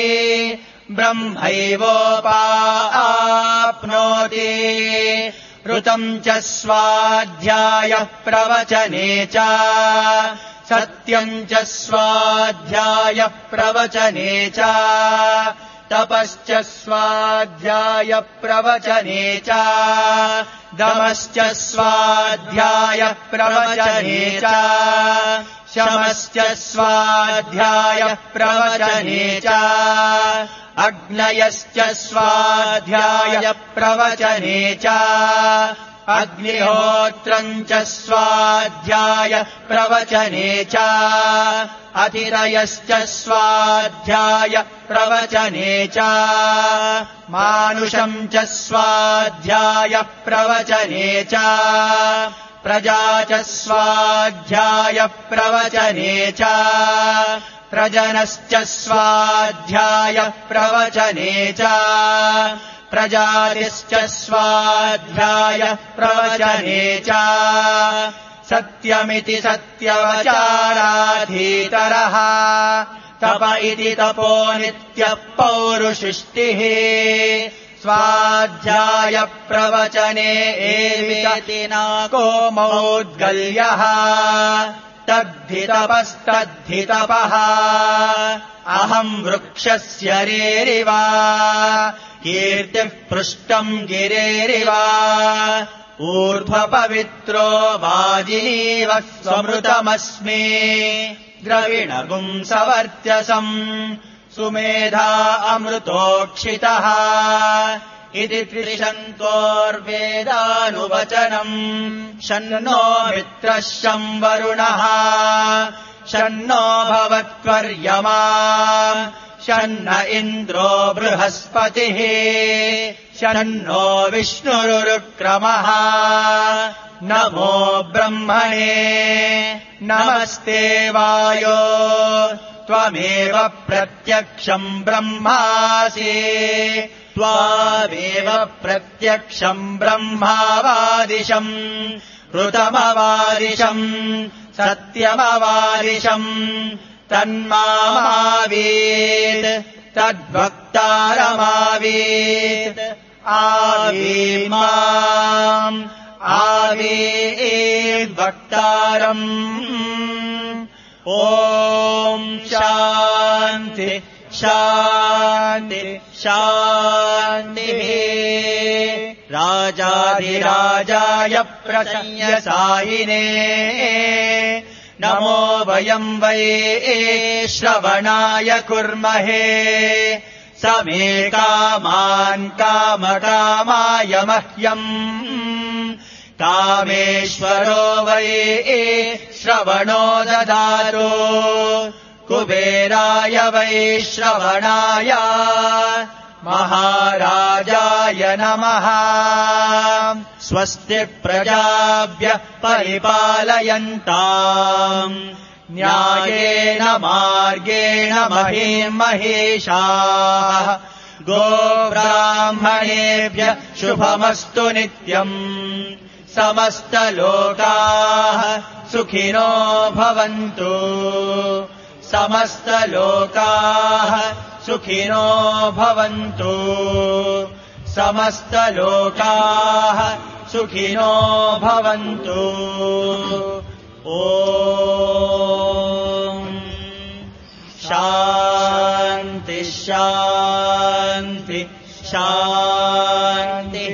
ब्रह्मैवोपाप्नोति ऋतम् च स्वाध्यायः प्रवचने च सत्यम् च स्वाध्यायः प्रवचने च तपश्च स्वाध्यायः प्रवचने च दमश्च स्वाध्यायः प्रवचने च शमश्च स्वाध्यायः प्रवचने च अग्नयश्च स्वाध्यायः प्रवचने च अग्निहोत्रम् च स्वाध्यायः प्रवचने च अतिरयश्च स्वाध्यायः प्रवचने च मानुषम् च स्वाध्यायः प्रवचने च प्रजा च स्वाध्यायः प्रवचने च प्रजनश्च स्वाध्यायः प्रवचने च प्रजातिश्च स्वाध्यायः प्रवचने च सत्यमिति सत्यवचाराधीतरः तप इति तपो नित्यः पौरुषिष्टिः स्वाध्याय प्रवचने एवेति नाको मौद्गल्यः तद्धितपस्तद्धितपः अहम् वृक्षस्य रेरिव कीर्तिः पृष्टम् गिरेरिव ऊर्ध्वपवित्रो वाजिनीवः स्वमृतमस्मि द्रविणगुम् सवर्त्यसम् सुमेधा अमृतोक्षितः इति त्रिशन्तोर्वेदानुवचनम् शन्नो मित्रः शं वरुणः शन्नो भवत्वर्यमा शन्न इन्द्रो बृहस्पतिः शन्नो विष्णुरुक्रमः नमो ब्रह्मणे नमस्ते वायो त्वमेव प्रत्यक्षम् ब्रह्मासि त्वामेव प्रत्यक्षम् ब्रह्मावादिशम् ऋतमवादिशम् सत्यमवादिशम् तन्मामावीत् तद्वक्तारमावीत् आवीमाम् आवीद्वक्तारम् ॐ शान्ति शान्ति शान्तिः राजाधिराजाय प्रसंयसायिने नमो वयम् वै श्रवणाय कुर्महे समे कामान् कामकामाय मह्यम् कामेश्वरो वै श्रवणो ददातु कुबेराय वै श्रवणाय महाराजाय नमः स्वस्ति प्रजाभ्यः परिपालयन्ताम् न्यायेन मार्गेण महीं महिषाः गोब्राह्मणेभ्यः शुभमस्तु नित्यम् समस्तलोकाः सुखिनो भवन्तु समस्तलोकाः सुखिनो भवन्तु समस्तलोकाः सुखिनो भवन्तु ॐ शान्ति शान्ति शान्तिः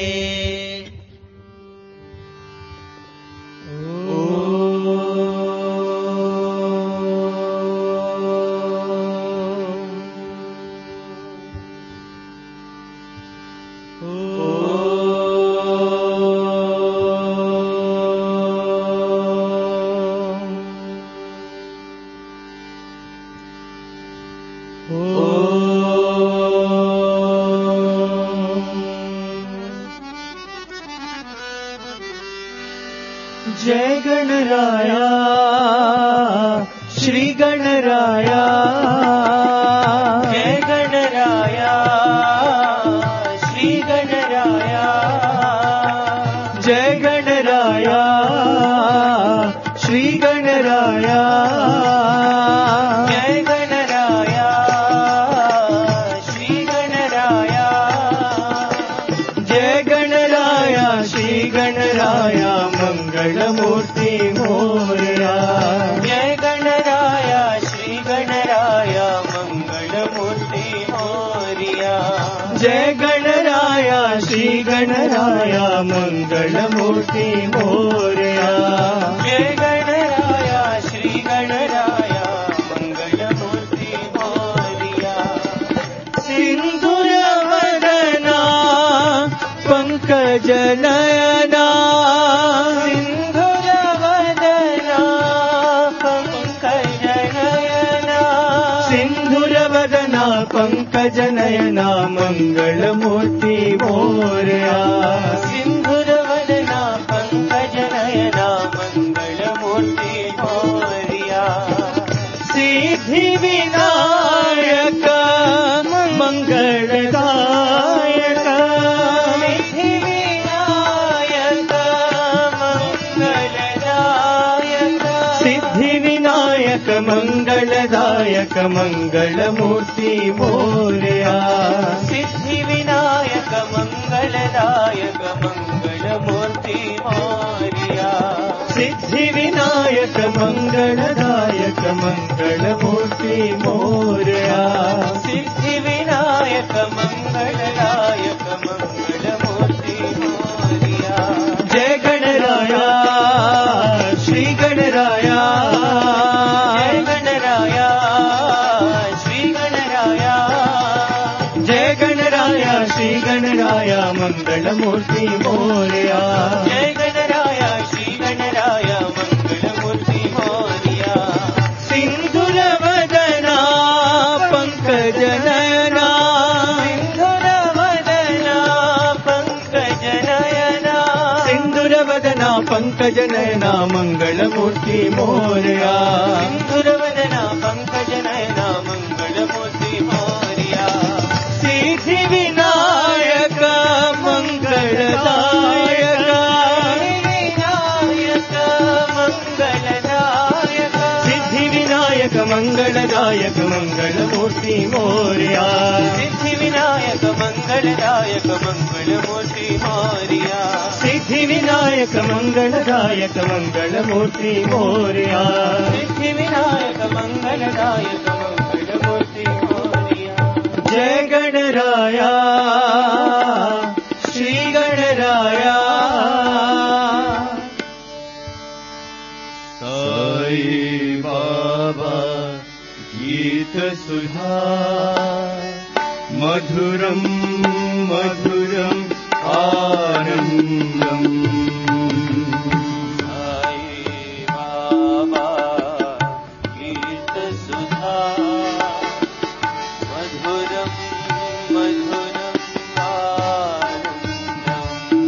जय गणराया श्री गणराया जय गणराया श्री गणराया जय गणराया श्री गणराया जय गणराया श्री गणराया जय गणराया श्री गणराया मंगलमूर्ति मोरया जय गणराया श्री गणराया मंगलमूर्ति मोरया जय गणराया श्री गणराया मंगलमूर्ति मोरया जय गणराया श्री गणराया मंगलमूर्ति मोरया सिंधुरवदना पंकजनयना पंकजनयना मंगलमूर्ति मोरया सिंधुरवदना पंकजनयना मंगलमूर्ति मोरया सिद्धि विनायक मंगलदायक सिद्धि विनायक मंगलदायक सिद्धि विनायक मंगलदायक मंगलमूर्ति मोरया सिद्धि विनायक मंगलदायक मंगलमूर्ति मोरया सिद्धि विनायक मंगलदायक मंगलमूर्ति मोरया सिद्धि विनायक मंगलदायक मंगलमूर्ति मोरया जय गणराया श्री गणराया जय गणराया गणराय श्री गणराय मंगलमूर्ति मोरया। जय गणराय श्री गणराय मंगलमूर्ति मोरया। सिंधुर वदना पंकज नयना, सिंधुर वदना पंकज नयना, सिंधुर वदना पंकज नयना मंगलमूर्ति मोरया। सिंधुर वदना पंकज नयना मंगलमूर्ति मोरया। सिद्धि विनायक मंगलदायक, विनायक मंगलदायक, सिद्धि विनायक मंगलदायक मंगलमूर्ति मोरया। सिद्धि विनायक मंगलदायक मंगलमूर्ति मोरया। सिद्धि विनायक मंगलदायक मंगलमूर्ति मोरया। सिद्धि विनायक मंगलदायक मंगलमूर्ति मोरया। जय गणराया श्री गणराया। साई बाबा गीत सुधा मधुरम मधुरम आनंदम। साई बाबा गीत सुधा मधुरम मधुरम आनंदम।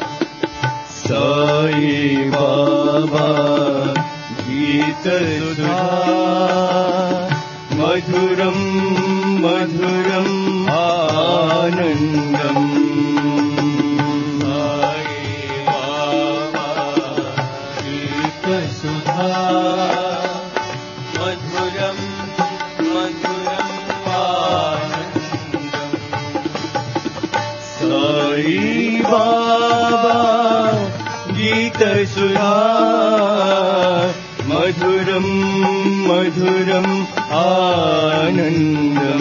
साई बाबा गीत सुधा मधुरम मधुरम आनंदम। साई बाबा गीत सुधा मधुरम मधुरम आनंदम। साई बाबा गीत सुधा मधुरम मधुरम आनंदम।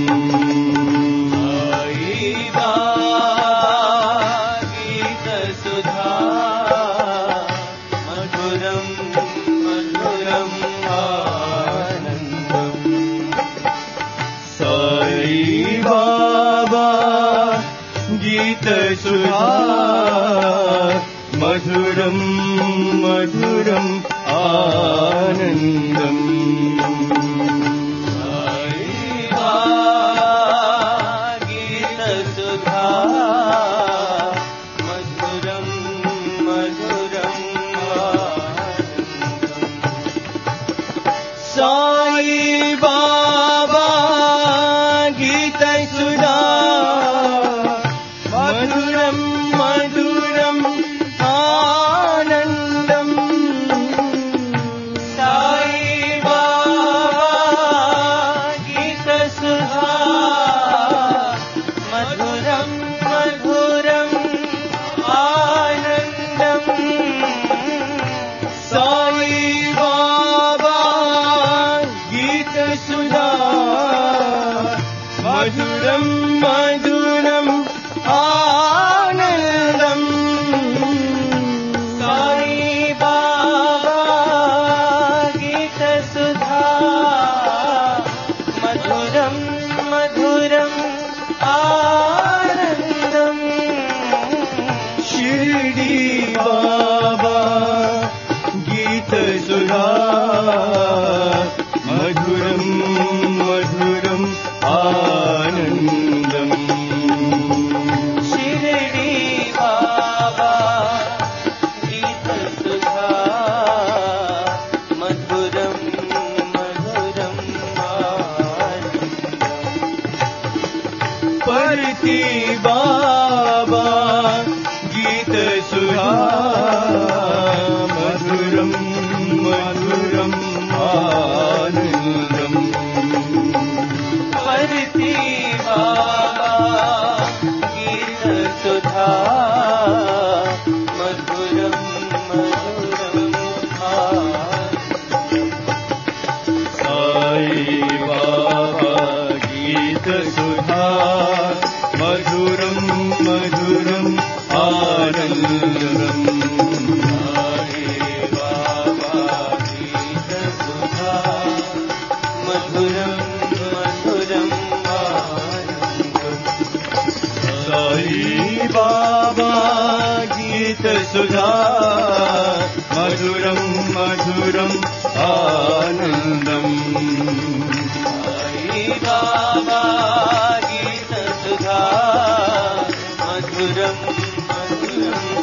साई बाबा गीत सुधा मधुरम मधुरम आनंदम। साई बाबा गीत सुधा मधुरम मधुरम आनंदम। साई बाबा गीत सुधा मधुरम मधुरम आनंदम। साई बाबा गीत सुधा मधुरम मधुरम आनंदम। साई बाबा गीत सुधा मधुरम मधुरम आनंदम। साई बाबा गीत सुधा मधुरम मधुरम आनंदम। साई बाबा गीत सुधा मधुरम मधुरम आनंदम। शिरडी बाबा गीत सुधा मधुरम मधुरम आनंदम। शिरडी बाबा गीत सुधा मधुरम मधुरम आनंदम। परती बाबा गीत सुधा मधुरम मधुरम आनंदम। परती बाबा गीत सुधा मधुरम मधुरम आनंदम। साई बाबा गीत सुधा मधुरम मधुरम आनंदम। साई बाबा गीत सुधा मधुरम मधुरम आनंदम। बाबा गीत सुधा मधुरम मधुरम आनंदम साई बाबा गीत सुधा मधुरम मधुरम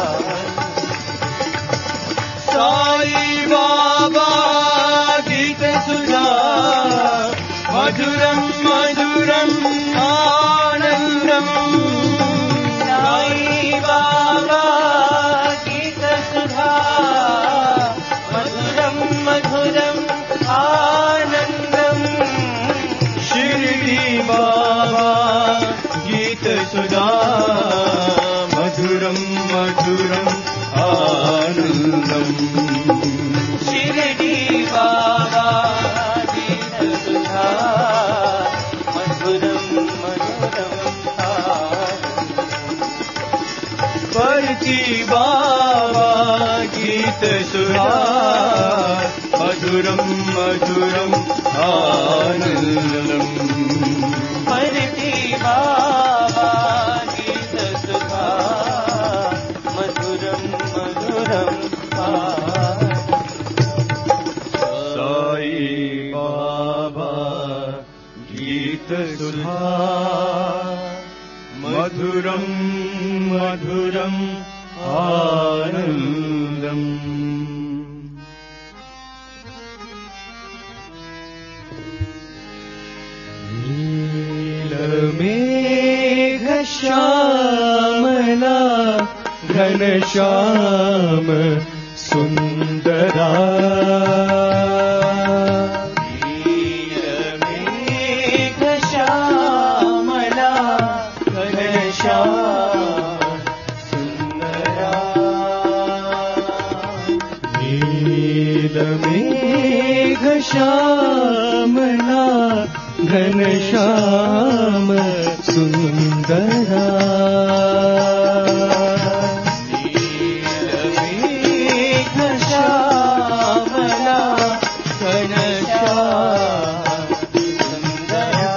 साई बाबा गीत सुधा मधुरम मधुरम आनंदम साई बाबा गीत सुधा मधुरम मधुरम आनंदम शिरडी बाबा गीत सुधा मधुरम मधुरम आनंदम शिरडी बाबा गीत सुधा मधुरम मधुरम परती बाबा गीत सुधा मधुरम मधुरम आनंदम परती बाबा गीत सुधा मधुरम मधुरम साई बाबा गीत सुधा मधुरम मधुरम आनंदम नीलमेघ श्यामला घनश्याम सुंदरा नीलमेघ श्यामला घनश्याम सुंदरा नीलमेघ श्यामला घनश्याम सुंदरा नीलमेघ श्यामला घनश्याम सुंदरा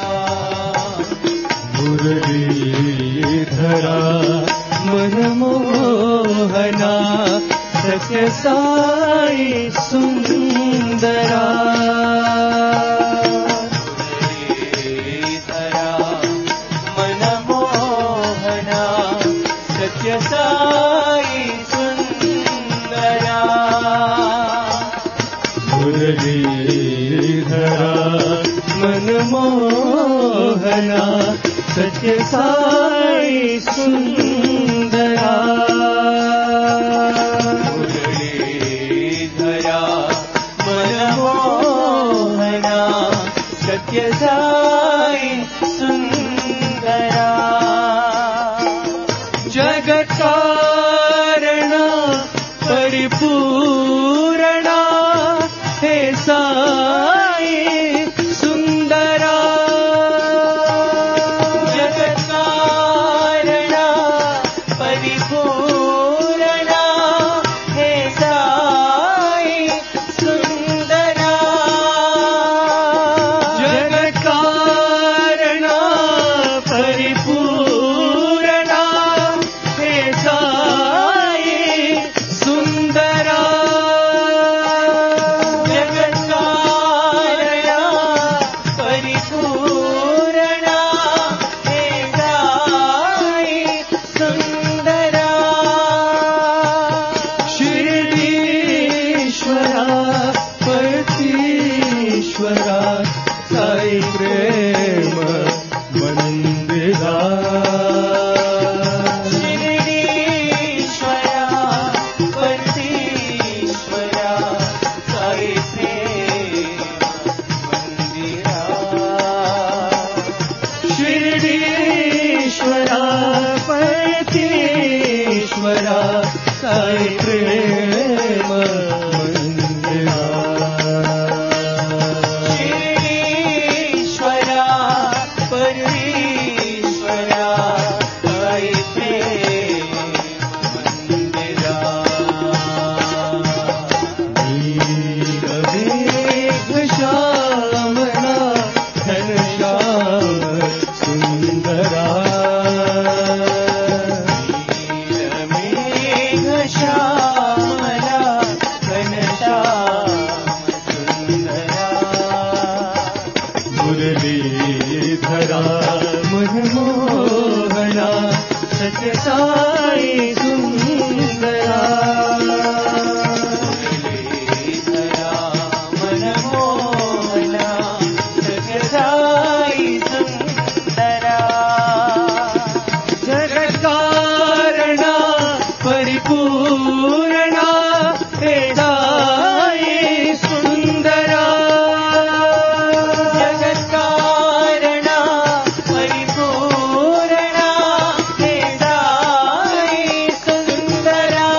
मुरलीधरा मनमोहना सत्य साई सुंदरा मुरलीधरा मनमोहना सत्य साई सुंदरा मुरलीधरा मनमोहना सत्य साई सुंदरा मुरलीधरा मनमोहना सत्य साई सुंदरा जगत्कारणा परिपूरणा हे साई सुंदरा जगत्कारणा परिपूरणा हे साई सुंदरा जगत्कारणा परिपूरणा हे साई सुंदरा जगत्कारणा परिपूरणा हे साई सुंदरा शिरडीश्वरा परतीश्वरा साई प्रेम मंदिरा शिरडीश्वरा परतीश्वरा साई प्रेम मंदिरा शिरडीश्वरा परतीश्वरा साई प्रेम मंदिरा शिरडीश्वरा परतीश्वरा साई प्रेम मंदिरा नीलमेघ श्यामला घनश्याम सुंदरा ईश्वरा मनमोहना सत्य साई सुंदरा मुरलीधरा मनमोहना सत्य साई सुंदरा जगत्कारणा परिपूर्णा हे साई सुंदरा जगत्कारणा परिपूर्णा हे साई सुंदरा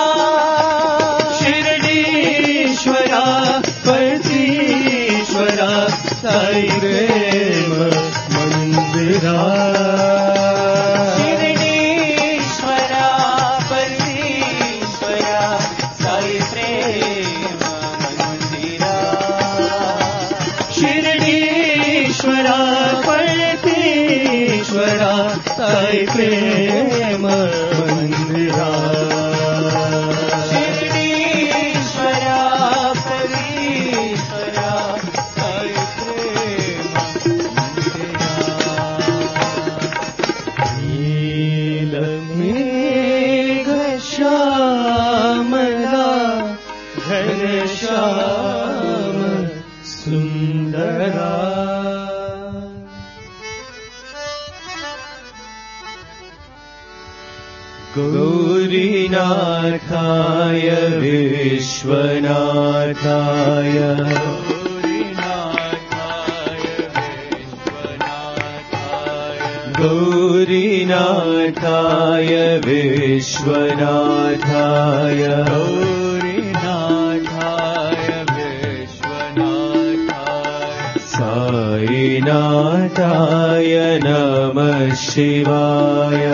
शिरडीश्वरा परतीश्वरा साई प्रेम मंदिरा शिरडीश्वरा परतीश्वरा साई प्रेम मंदिरा शिरडीश्वरा परतीश्वरा साई प्रेम मंदिरा शिरडीश्वरा परतीश्वरा साई प्रेम मंदिरा नीलमेघ श्यामला घनश्याम सुंदरा गौरीनाथाय विश्वनाथाय गौरीनाथाय विश्वनाथाय गौरीनाथाय विश्वनाथाय साईनाथाय नमः शिवाय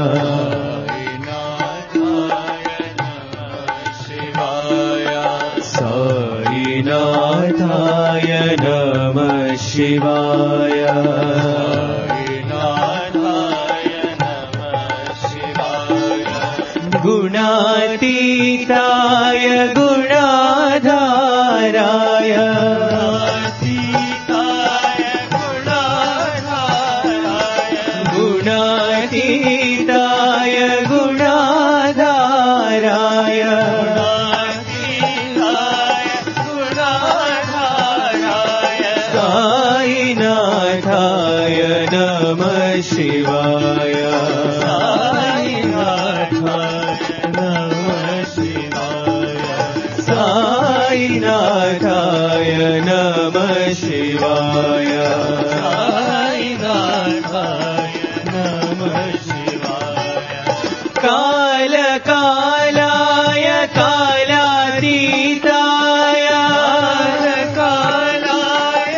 साईनाथाय नमः शिवाय गुणातीताय गुणाधाराय गुणातीताय गुणाधाराय साईनाथाय नमः शिवाय साईनाथाय नमः शिवाय साईनाथाय नमः शिवाय काल कालाय कालातीताय कालाय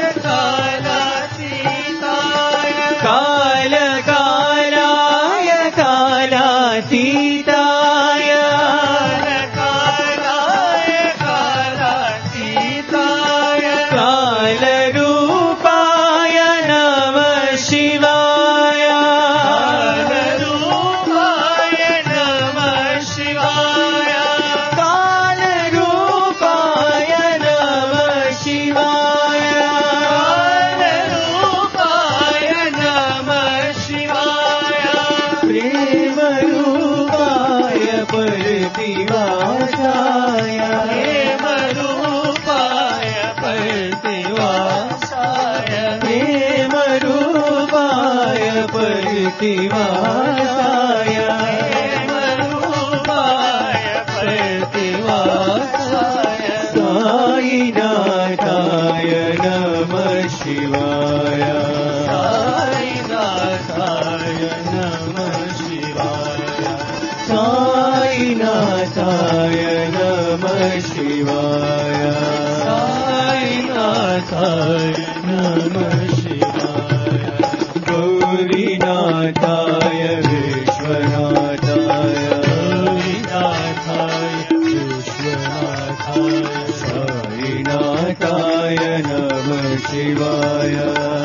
कालातीताय काल कालाय कालातीताय कालरूपाय नमः शिवाय कालरूपाय नमः शिवाय कालरूपाय नमः शिवाय कालरूपाय नमः शिवाय प्रेमरूपाय परतिवासाय प्रेमरूपाय परतिवासाय प्रेमरूपाय परतिवासाय प्रेमरूपाय परतिवासाय साईनाथाय नमः शिवाय साईनाथाय नमः शिवाय साईनाथाय नमः शिवाय साईनाथाय नमः शिवाय गौरीनाथाय विश्वनाथाय गौरीनाथाय विश्वनाथाय साईनाथाय नमः शिवाय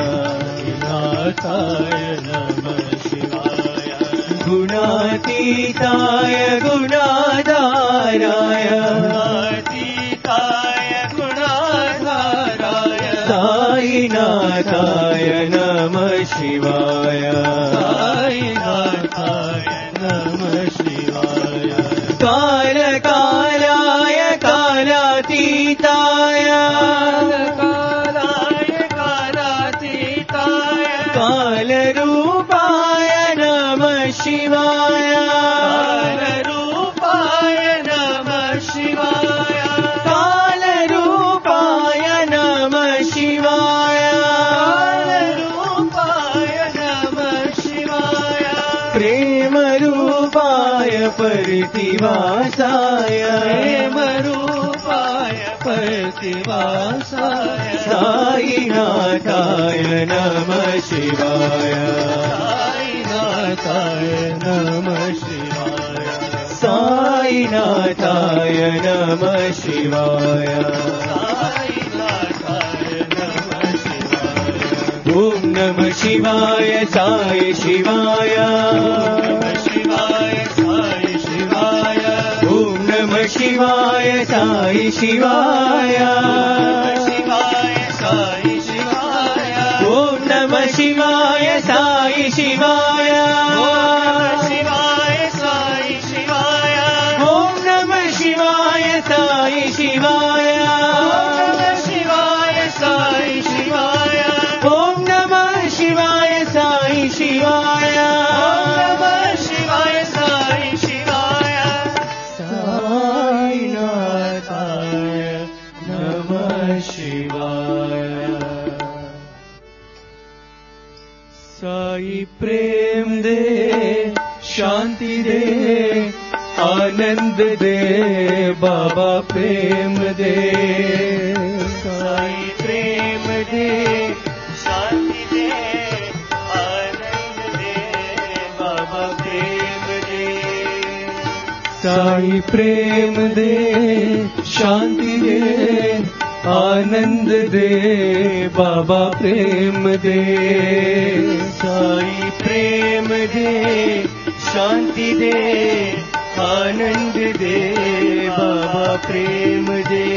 नाथाय नमः शिवाय गुणातीताय गुणाधाराय गुणातीताय गुणाधाराय साईनाथाय नमः शिवाय शिवाय साईनाथाय नमः शिवाय काल कालाय कालातीताय कालाय कालातीताय कालरूपाय नमः शिवाय कालरूपाय नमः शिवाय कालरूपाय नमः शिवाय कालरूपाय नमः शिवाय प्रेमरूपाय प्रतिवासाय प्रेमरूपाय प्रतिवासाय साईनाथाय नमः शिवाय साईनाथाय नमः शिवाय साईनाथाय नमः शिवाय साईनाथाय नमः शिवाय ॐ नमः शिवाय साई शिवाय शिवाय साई शिवाय ॐ नमः शिवाय साई शिवाय शिवाय साई शिवाय ॐ नमः शिवाय साई शिवाय शिवाय साई शिवाय ॐ नमः शिवाय साई शिवाय शिवाय साई शिवाय ॐ नमः शिवाय साई शिवाय नमः शिवाय साई शिवाय साईनाथाय नमः शिवाय साई प्रेम दे शांति दे आनंद दे बाबा प्रेम दे साई प्रेम दे शांति दे आनंद दे बाबा प्रेम दे साई प्रेम दे शांति दे आनंद दे बाबा प्रेम दे साई प्रेम दे शांति दे आनंद दे बाबा प्रेम दे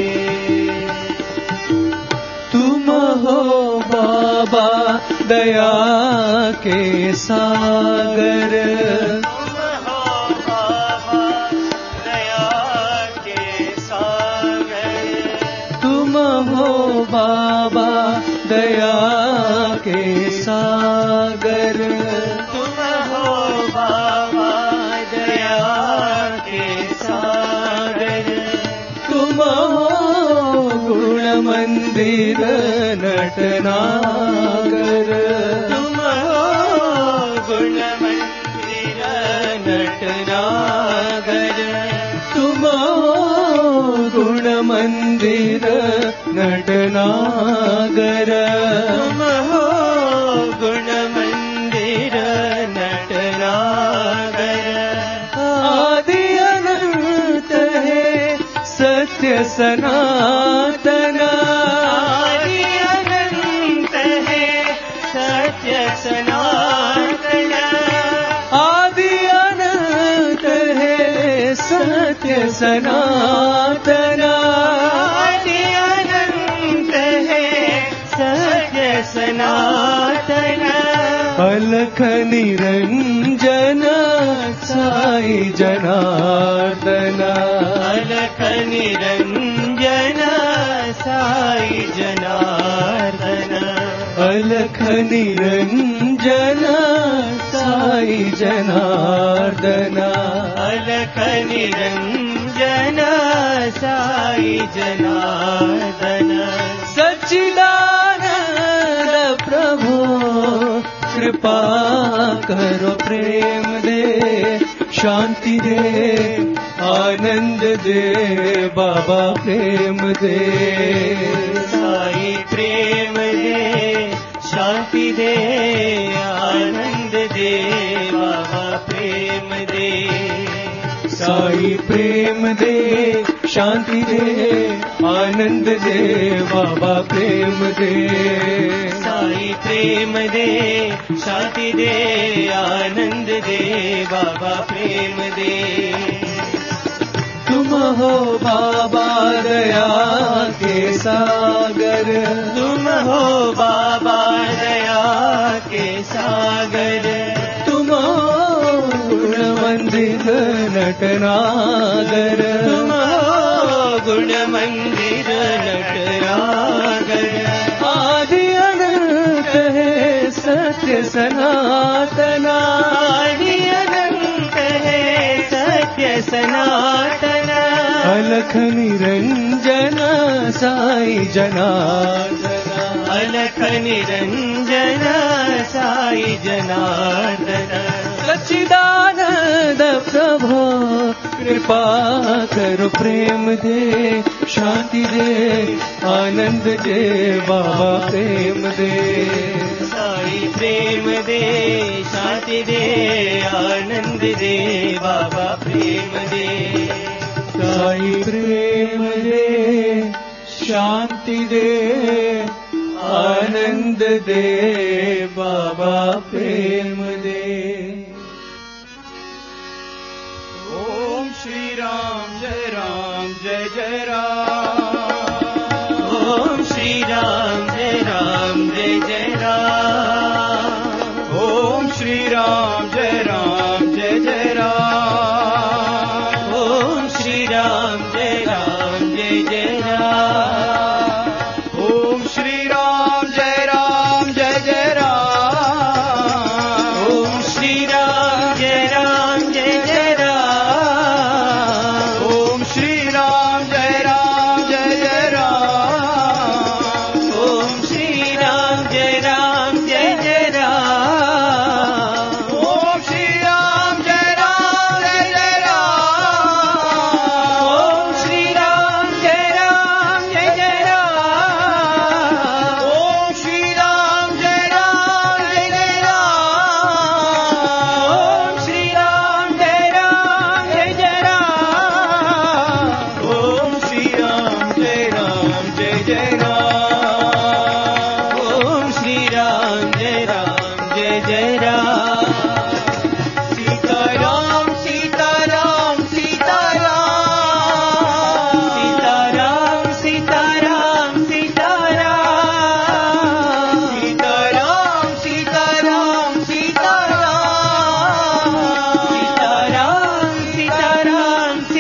तुम हो बाबा दया के सागर तुम हो बाबा दया के सागर तुम हो बाबा दया के सागर तुम हो बाबा दया के सागर तुम हो गुण मंदिर नटनागर तुम हो गुण मंदिर नटनागर तुम हो गुण मंदिर नटनागर तुम हो गुण मंदिर नटनागर आदि अनंत है सत्य सनातन आदि अनंत है सत्य सनातन आदि अनंत है सत्य सनातन आदि अनंत है सत्य सनातन अलख निरंजन साई जनार्दन अलख निरंजन साई जनार्दन अलख निरंजन साई जनार्दन अलख निरंजन साई जनार्दन सच्चिदानंद प्रभु कृपा करो प्रेम दे शांति दे आनंद दे बाबा प्रेम दे साई प्रेम दे शांति दे आनंद दे बाबा प्रेम दे साई प्रेम दे शांति दे आनंद दे बाबा प्रेम दे साई प्रेम दे शांति दे आनंद दे बाबा प्रेम दे तुम तुम हो बाबा दया के सागर, तुम हो बाबा दया के सागर, तुम हो गुण मंदिर नटनागर, तुम हो गुण मंदिर नटनागर, आदि अनंत है सत्य सनातना, आदि अनंत है सत्य सनातना, अलख निरंजन साई जनार्दन, अलख निरंजन साई जनार्दन, सच्चिदानंद प्रभो कृपा करो प्रेम दे, शांति दे, आनंद दे बाबा प्रेम दे, साई प्रेम दे, शांति दे, आनंद दे बाबा प्रेम दे, साई प्रेम दे, शांति दे, आनंद दे बाबा प्रेम दे। ओम श्री राम जय राम जय जय राम, ओम श्री राम जय राम जय जय राम, ओम श्री राम जय राम जय जय राम, ओम श्री राम जय राम जय जय राम, ओम श्री राम जय राम जय जय राम, ओम श्री राम जय राम जय जय राम, ओम श्री राम जय राम जय जय राम, ओम श्री राम जय राम जय जय राम, ओम श्री राम जय राम जय जय राम, ओम श्री राम जय राम जय जय राम, ओम श्री राम जय राम जय जय राम, ओम श्री राम जय राम जय जय राम, ओम श्री राम जय राम जय जय राम, ओम श्री राम जय राम जय जय राम, सीताराम सीताराम सीताराम, सीताराम सीताराम सीताराम, सीताराम सीताराम सीताराम, सीताराम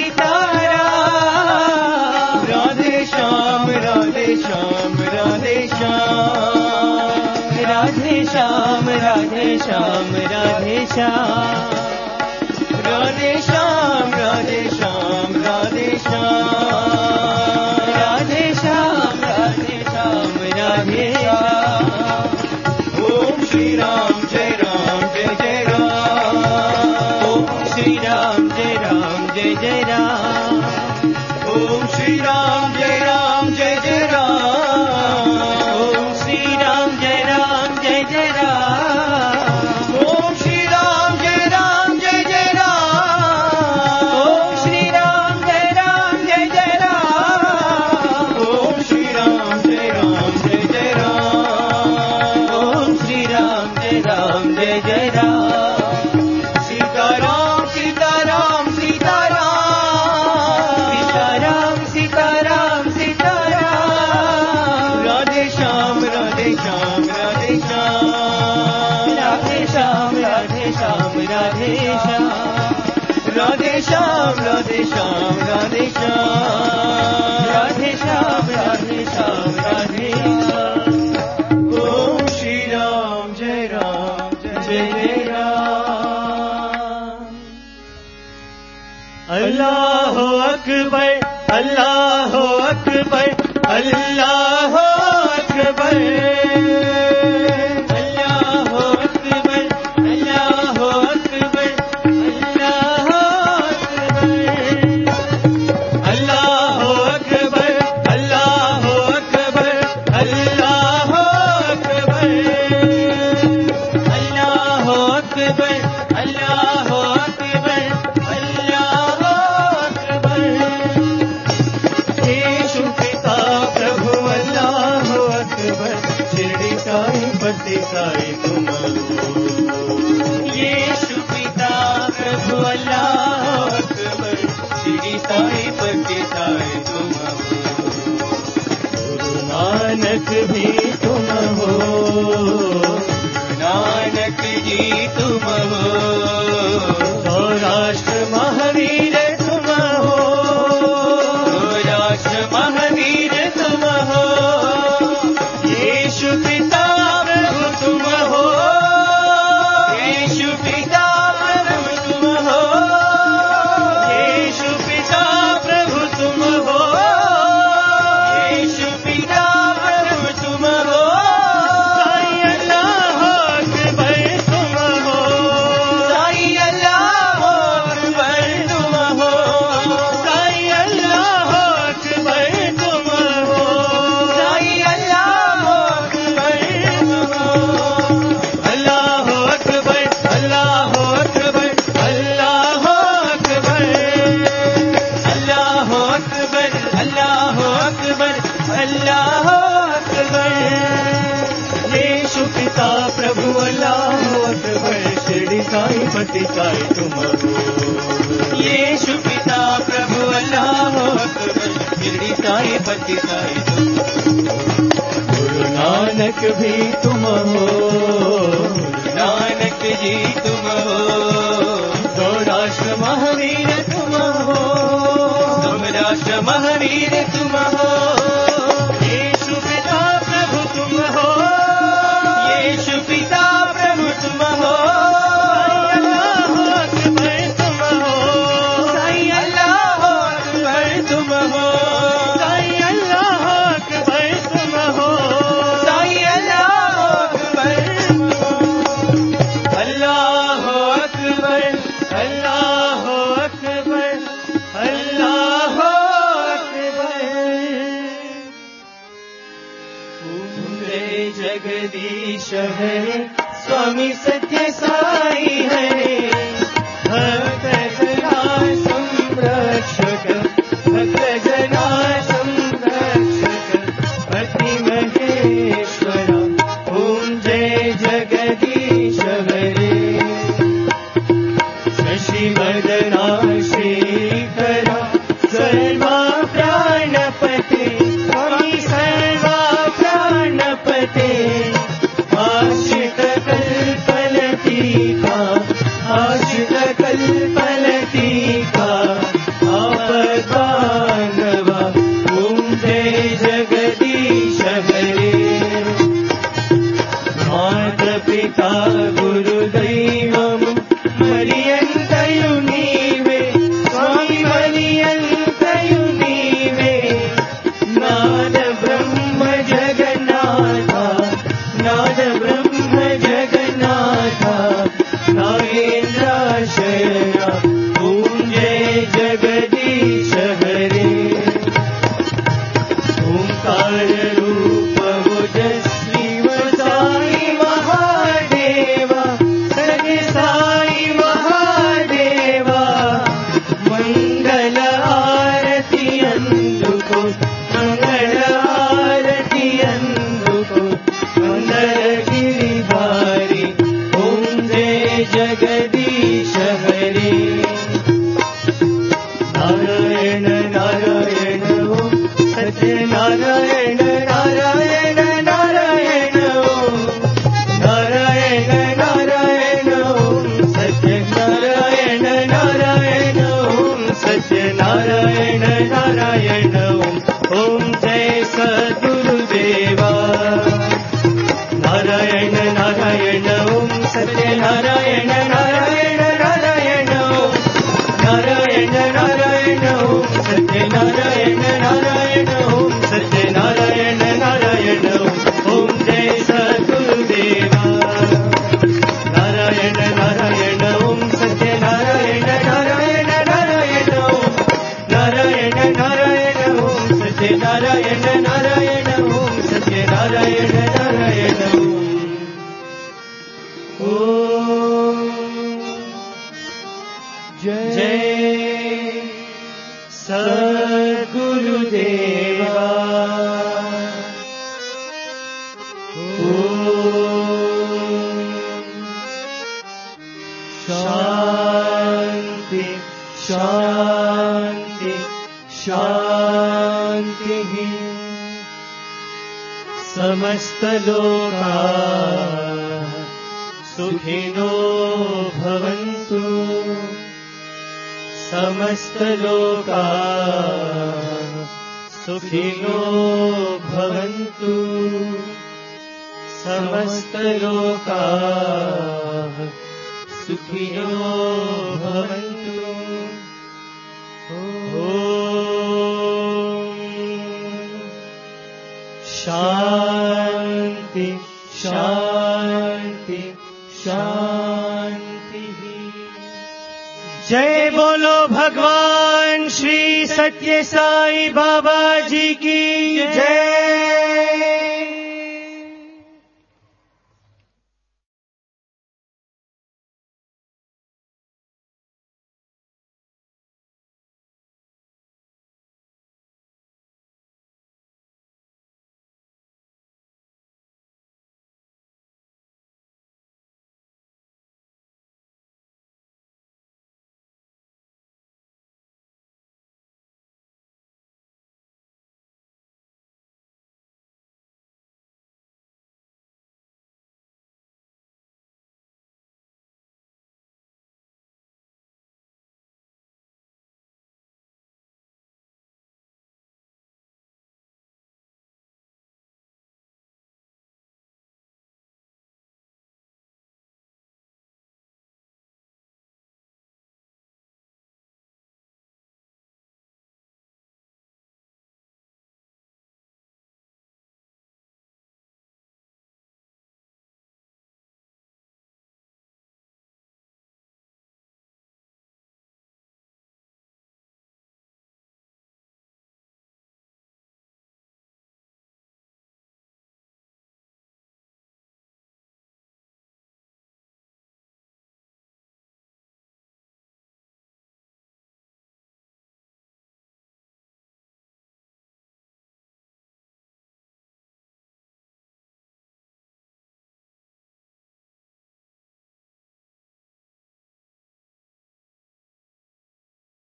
सीताराम, राधे श्याम राधे श्याम राधे श्याम, राधे श्याम राधे श्याम राधे श्याम, राधे श्याम राधे श्याम राधे श्याम, राधे श्याम राधे श्याम राधे श्याम, ओम श्री राम जय राम जय जय राम, ओम श्री राम जय राम जय जय राम, ओम श्री राम जय राम जय जय राम, ओम श्री राम जय राम जय जय राम, ओम श्री राम जय राम जय जय राम, ओम श्री राम जय राम जय जय राम, ओम श्री राम जय राम जय जय राम, ओम श्री राम जय राम जय जय राम, सीताराम सीताराम सीताराम, सीताराम सीताराम सीताराम, राधे श्याम राधे श्याम राधे श्याम, राधे श्याम राधे श्याम राधे श्याम, राधे श्याम राधे श्याम राधे श्याम, राधे श्याम राधे श्याम राधे श्याम, ओम श्री राम जय राम जय जय राम, अल्लाह अकबर अल्लाह अकबर अल्लाह अकबर, अल्लाह अकबर अल्लाह अकबर अल्लाह अकबर, अल्लाह अकबर अल्लाह अकबर अल्लाह अकबर, अल्लाह अकबर अल्लाह अकबर अल्लाह अकबर, येशु पिता प्रभु अल्लाह अकबर, शिरडी साई पति साई तुम, येशु पिता प्रभु अल्लाह अकबर, शिरडी साई जी तुम हो, सौराष्ट्र महावीर तुम हो, सौराष्ट्र महावीर तुम हो, यीशु पिता प्रभु तुम हो, यीशु पिता प्रभु तुम हो, यीशु पिता प्रभु तुम हो, यीशु पिता प्रभु तुम हो, साईं अल्लाह अकबर तुम हो, साईं अल्लाह अकबर तुम हो, साईं अल्लाह अकबर तुम हो, साईं अल्लाह अकबर तुम हो, अल्लाह अकबर अल्लाह अकबर अल्लाह अकबर, अल्लाह अकबर अल्लाह अकबर अल्लाह अकबर, यीशु पिता प्रभु अल्लाह अकबर, शिरडी साईं पति साईं तुम हो, यीशु पिता प्रभु अल्लाह अकबर, शिरडी साईं पति साईं तुम हो, गुरु नानक भी तुम हो, गुरु नानक जी तुम हो, सौराष्ट्र महावीर तुम हो, सौराष्ट्र महावीर तुम हो, यीशु पिता प्रभु तुम हो, यीशु पिता प्रभु तुम हो, अल्लाह अकबर तुम हो, साईं अल्लाह अकबर तुम हो, साईं अल्लाह अकबर तुम हो, साईं अल्लाह अकबर तुम हो, अल्लाह अकबर अल्लाह अकबर अल्लाह अकबर, पूरे जगदीश हरे स्वामी सत्य साई हरे, भक्त जना संरक्षक, भक्त जना संरक्षक, पति महेश्वर, ओम जय जगदीश हरे, शशिवदना श्रीकरा सर्वा प्राणपते, स्वामी सर्वा प्राणपते, आश्रित कल्पलतीका, आश्रित कल्पलतीका, आपदानवा, ओम जय जगदीश हरे, माता पिता गुरुदैवम् मरियन्तयु नीवे, स्वामी मरियन्तयु नीवे, नाद ब्रह्म जगन्नाथा, नाद ब्रह्म जगन्नाथा, नागेन्द्राशया, ओम जय जगदीश हरे, ओंकार रूप ओजस्वी साई महादेवा, सगे साई महादेवा, मंगल आरती अंदुको, मंगल आरती अंदुको, मंगल गिरिधारी, ओम जय जगदीश हरे, नारायण नारायण ओम सत्य नारायण नारायण नारायण ओम, नारायण नारायण ओम सत्य नारायण नारायण ओम सत्य नारायण नारायण ओम, ओम जय सद्गुरुदेवा, नारायण नारायण ओम सत्य नारायण नारायण नारायण ओम, नारायण नारायण ओम सत्य नारायण नारायण ओम सत्य नारायण नारायण ओम, ओम जय सद्गुरुदेवा, नारायण नारायण ओम सत्य नारायण नारायण नारायण ओम, नारायण नारायण ओम सत्य नारायण नारायण ओम सत्य नारायण नारायण ओम, ओम जय सद्गुरुदेवा, ओम शांति शांति शांतिः, समस्त लोकाः सुखिनो भवन्तु समस्तलोकाः सुखिनो भवन्तु समस्तलोकाः सुखिनो भवन्तु ॐ शान्ति शान्ति शान्तिः। जय बोलो भगवान श्री सत्य साई बाबा जी की जय।